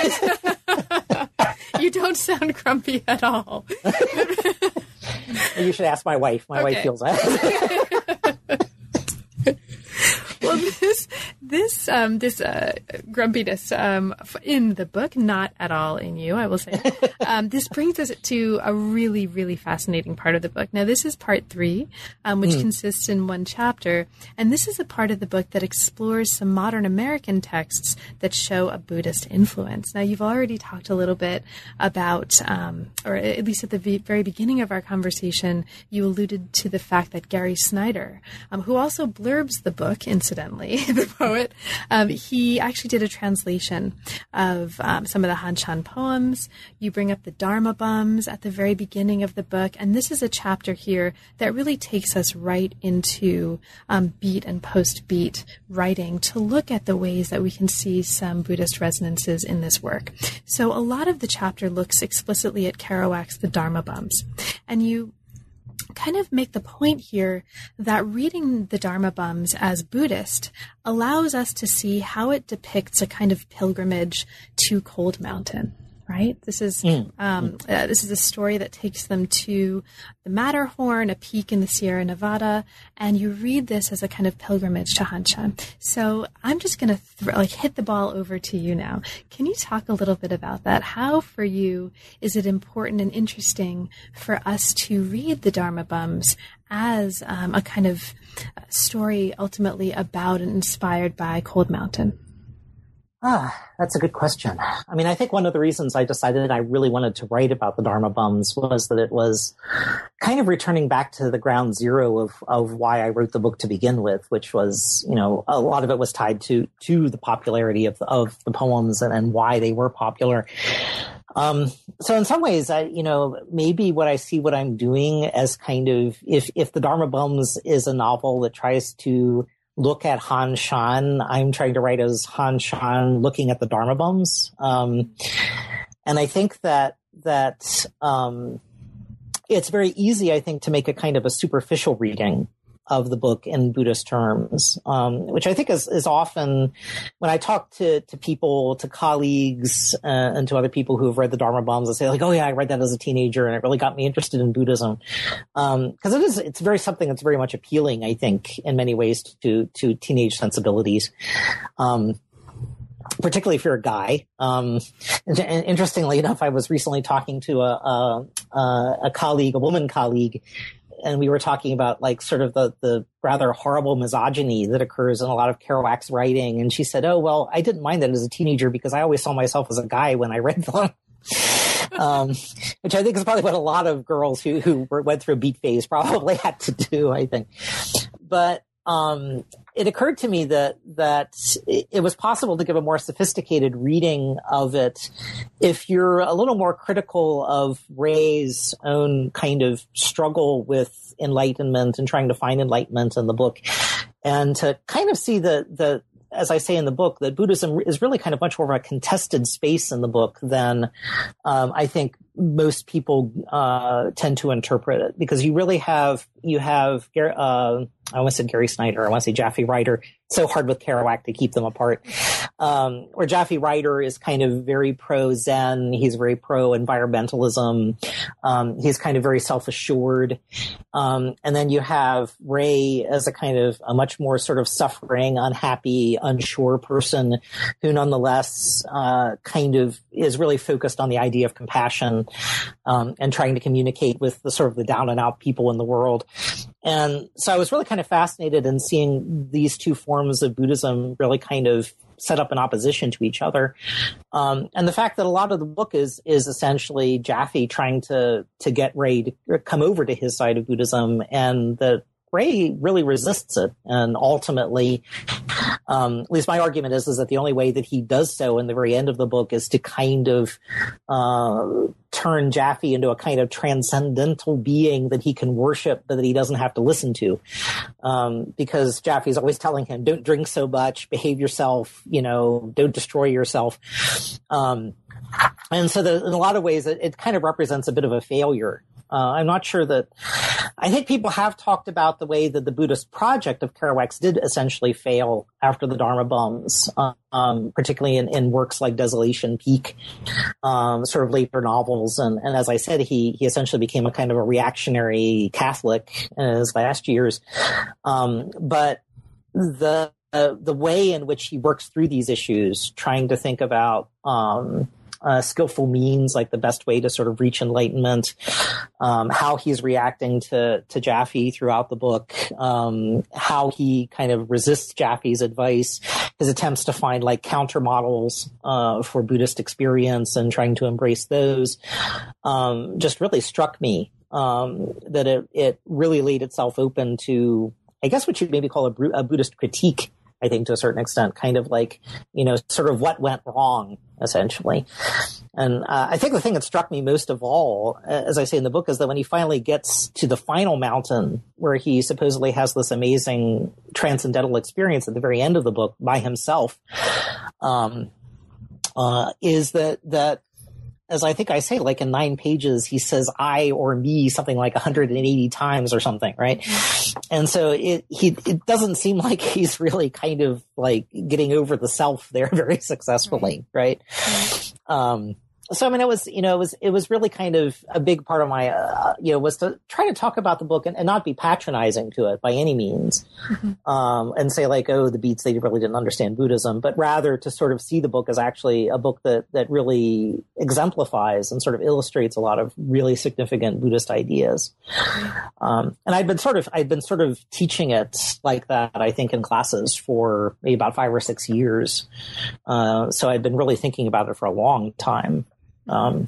You don't sound grumpy at all. You should ask my wife. My okay. wife feels that. Well, this this um, this uh, grumpiness um, in the book, not at all in you, I will say. Um, this brings us to a really, really fascinating part of the book. Now, this is part three, um, which mm. consists in one chapter, and this is a part of the book that explores some modern American texts that show a Buddhist influence. Now, you've already talked a little bit about, um, or at least at the v- very beginning of our conversation, you alluded to the fact that Gary Snyder, um, who also blurbs the book, incidentally, the poet, um, he actually did a translation of um, some of the Han Shan poems. You bring up the Dharma bums at the very beginning of the book, and this is a chapter here that really takes us right into um, beat and post-beat writing to look at the ways that we can see some Buddhist resonances in this work. So a lot of the chapter looks explicitly at Kerouac's The Dharma Bums, and you kind of make the point here that reading the Dharma Bums as Buddhist allows us to see how it depicts a kind of pilgrimage to Cold Mountain. Right? This is mm. um, uh, this is a story that takes them to the Matterhorn, a peak in the Sierra Nevada, and you read this as a kind of pilgrimage to Han Shan. So I'm just going to th- like hit the ball over to you now. Can you talk a little bit about that? How, for you, is it important and interesting for us to read the Dharma Bums as um, a kind of story ultimately about and inspired by Cold Mountain? Ah, that's a good question. I mean, I think one of the reasons I decided I really wanted to write about the Dharma Bums was that it was kind of returning back to the ground zero of, of why I wrote the book to begin with, which was, you know, a lot of it was tied to, to the popularity of the, of the poems and, and why they were popular. Um, so in some ways, I, you know, maybe what I see what I'm doing as kind of, if, if the Dharma Bums is a novel that tries to look at Han Shan, I'm trying to write as Han Shan looking at the Dharma Bums. Um, and I think that, that, um, it's very easy, I think, to make a kind of a superficial reading of the book in Buddhist terms, um, which I think is, is often when I talk to, to people, to colleagues, uh, and to other people who have read the Dharma Bums, I say like, oh yeah, I read that as a teenager and it really got me interested in Buddhism. Um, cause it is, it's very something that's very much appealing, I think, in many ways to, to teenage sensibilities. Um, particularly if you're a guy. Um, and interestingly enough, I was recently talking to a, a, a colleague, a woman colleague, and we were talking about like sort of the, the rather horrible misogyny that occurs in a lot of Kerouac's writing. And she said, oh, well, I didn't mind that as a teenager because I always saw myself as a guy when I read them. um, which I think is probably what a lot of girls who, who went through a beat phase probably had to do, I think. But, um, it occurred to me that, that it was possible to give a more sophisticated reading of it if you're a little more critical of Ray's own kind of struggle with enlightenment and trying to find enlightenment in the book, and to kind of see the, the, as I say in the book, that Buddhism is really kind of much more of a contested space in the book than um, I think most people uh, tend to interpret it, because you really have, you have, uh, I almost said Gary Snyder, I want to say Jaffe Ryder. It's so hard with Kerouac to keep them apart. Um, where Jaffe Ryder is kind of very pro-Zen. He's very pro-environmentalism. Um, he's kind of very self-assured. Um, and then you have Ray as a kind of a much more sort of suffering, unhappy, unsure person who nonetheless uh, kind of is really focused on the idea of compassion, um, and trying to communicate with the sort of the down and out people in the world. And so I was really kind of fascinated in seeing these two forms of Buddhism really kind of set up in opposition to each other. Um, and the fact that a lot of the book is, is essentially Jaffe trying to, to get Ray to come over to his side of Buddhism, and that Ray really resists it. And ultimately, um, at least my argument is, is that the only way that he does so in the very end of the book is to kind of, uh, turn Jaffe into a kind of transcendental being that he can worship, but that he doesn't have to listen to. Um, because Jaffe's always telling him, don't drink so much, behave yourself, you know, don't destroy yourself. Um, and so the, in a lot of ways, it, it kind of represents a bit of a failure. Uh, I'm not sure that, I think people have talked about the way that the Buddhist project of Kerouac's did essentially fail after the Dharma Bums, um, particularly in, in works like Desolation Peak, um, sort of later novels. And, and as I said, he, he essentially became a kind of a reactionary Catholic in his last years. Um, but the, uh, the way in which he works through these issues, trying to think about, um, Uh, skillful means, like the best way to sort of reach enlightenment, um, how he's reacting to, to Jaffe throughout the book, um, how he kind of resists Jaffe's advice, his attempts to find like counter models, uh, for Buddhist experience and trying to embrace those, um, just really struck me, um, that it, it really laid itself open to, I guess what you'd maybe call a, a Buddhist critique, I think, to a certain extent, kind of like, you know, sort of what went wrong, essentially. And uh, I think the thing that struck me most of all, as I say in the book, is that when he finally gets to the final mountain, where he supposedly has this amazing transcendental experience at the very end of the book by himself, um, uh, is that, that, as I think I say, like in nine pages, he says I or me something like one hundred eighty times or something, right? And so it he it doesn't seem like he's really kind of like getting over the self there very successfully, right? Um, so, I mean, it was, you know, it was, it was really kind of a big part of my, uh, you know, was to try to talk about the book and, and not be patronizing to it by any means, mm-hmm. um, and say like, oh, the Beats, they really didn't understand Buddhism, but rather to sort of see the book as actually a book that, that really exemplifies and sort of illustrates a lot of really significant Buddhist ideas. Um, and I'd been sort of, I'd been sort of teaching it like that, I think, in classes for maybe about five or six years. Uh, so I'd been really thinking about it for a long time. Um,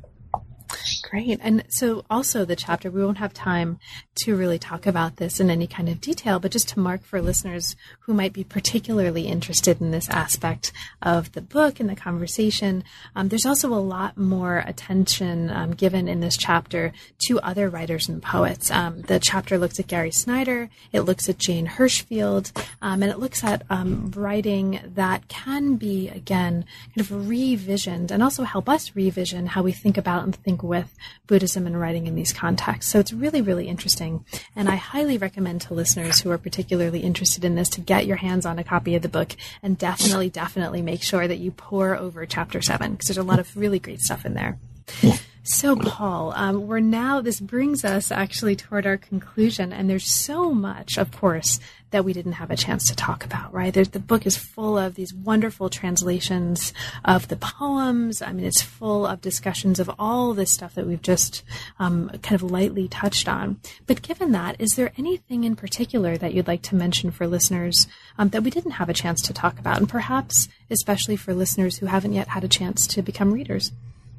Great. And so also the chapter, we won't have time to really talk about this in any kind of detail, but just to mark for listeners who might be particularly interested in this aspect of the book and the conversation, um, there's also a lot more attention um, given in this chapter to other writers and poets. Um, the chapter looks at Gary Snyder, it looks at Jane Hirschfield, um, and it looks at um, writing that can be, again, kind of revisioned and also help us revision how we think about and think with Buddhism and writing in these contexts. So it's really, really interesting. And I highly recommend to listeners who are particularly interested in this to get your hands on a copy of the book and definitely, definitely make sure that you pore over chapter seven because there's a lot of really great stuff in there. So, Paul, um, we're now, this brings us actually toward our conclusion, and there's so much, of course, that we didn't have a chance to talk about, right? There's, the book is full of these wonderful translations of the poems. I mean, it's full of discussions of all this stuff that we've just um, kind of lightly touched on. But given that, is there anything in particular that you'd like to mention for listeners um, that we didn't have a chance to talk about, and perhaps especially for listeners who haven't yet had a chance to become readers?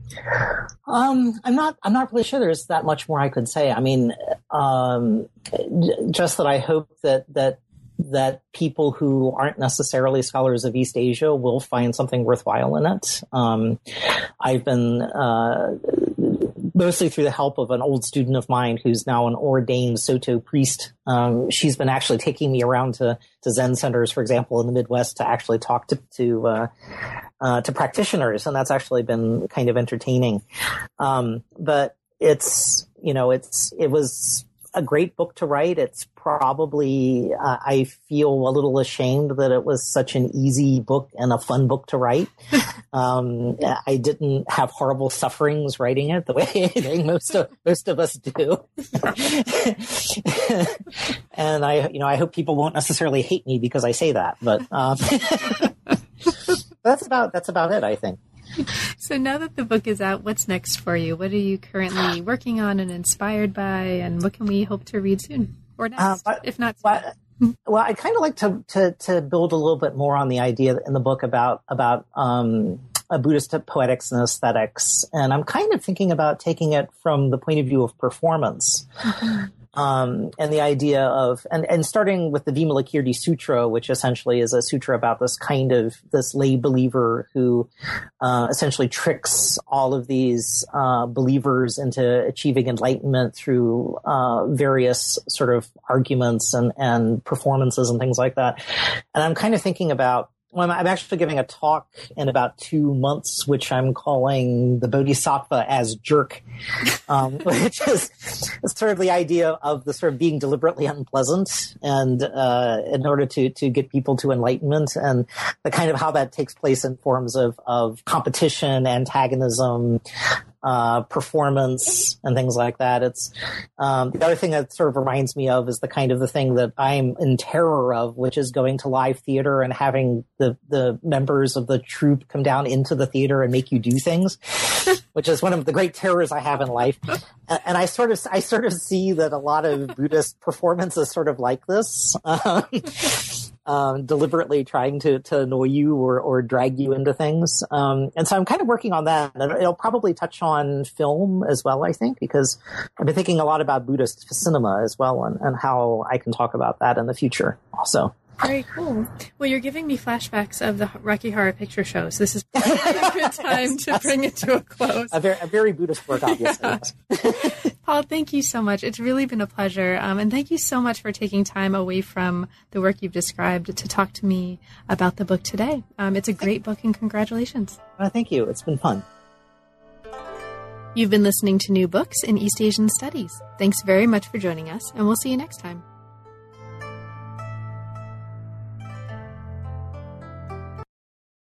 Um, I'm not, I'm not really sure there's that much more I could say. I mean, um, just that I hope that, that, that people who aren't necessarily scholars of East Asia will find something worthwhile in it. Um, I've been, uh, mostly through the help of an old student of mine who's now an ordained Soto priest. Um, she's been actually taking me around to, to Zen centers, for example, in the Midwest to actually talk to, to, uh, uh, to practitioners. And that's actually been kind of entertaining. Um, but it's, you know, it's, it was a great book to write. It's probably, uh, I feel a little ashamed that it was such an easy book and a fun book to write. um, I didn't have horrible sufferings writing it the way I think most of, most of us do. And I, you know, I hope people won't necessarily hate me because I say that, but, um, that's about, that's about it, I think. So now that the book is out, what's next for you? What are you currently working on and inspired by, and what can we hope to read soon or next, uh, but, if not soon? But, well, I'd kind of like to, to, to build a little bit more on the idea in the book about, about, um, a Buddhist poetics and aesthetics. And I'm kind of thinking about taking it from the point of view of performance. Mm-hmm. Um, and the idea of, and, and starting with the Vimalakirti Sutra, which essentially is a sutra about this kind of, this lay believer who, uh, essentially tricks all of these, uh, believers into achieving enlightenment through, uh, various sort of arguments and, and performances and things like that. And I'm kind of thinking about, well, I'm actually giving a talk in about two months, which I'm calling the Bodhisattva as jerk, um, which is sort of the idea of the sort of being deliberately unpleasant and, uh, in order to, to get people to enlightenment, and the kind of how that takes place in forms of, of competition, antagonism, uh, performance and things like that. It's, um, the other thing that sort of reminds me of is the kind of the thing that I'm in terror of, which is going to live theater and having the, the members of the troupe come down into the theater and make you do things, which is one of the great terrors I have in life. And I sort of, I sort of see that a lot of Buddhist performance is sort of like this. Um, Um, deliberately trying to, to annoy you or, or drag you into things. Um, and so I'm kind of working on that. And it'll probably touch on film as well, I think, because I've been thinking a lot about Buddhist cinema as well, and, and how I can talk about that in the future also. Very cool. Well, you're giving me flashbacks of the Rocky Horror Picture Show, so this is a good time to bring it to a close. A very, a very Buddhist work, obviously. Yeah. Paul, thank you so much. It's really been a pleasure. Um, and thank you so much for taking time away from the work you've described to talk to me about the book today. Um, it's a great book, and congratulations. Well, thank you. It's been fun. You've been listening to New Books in East Asian Studies. Thanks very much for joining us, and we'll see you next time.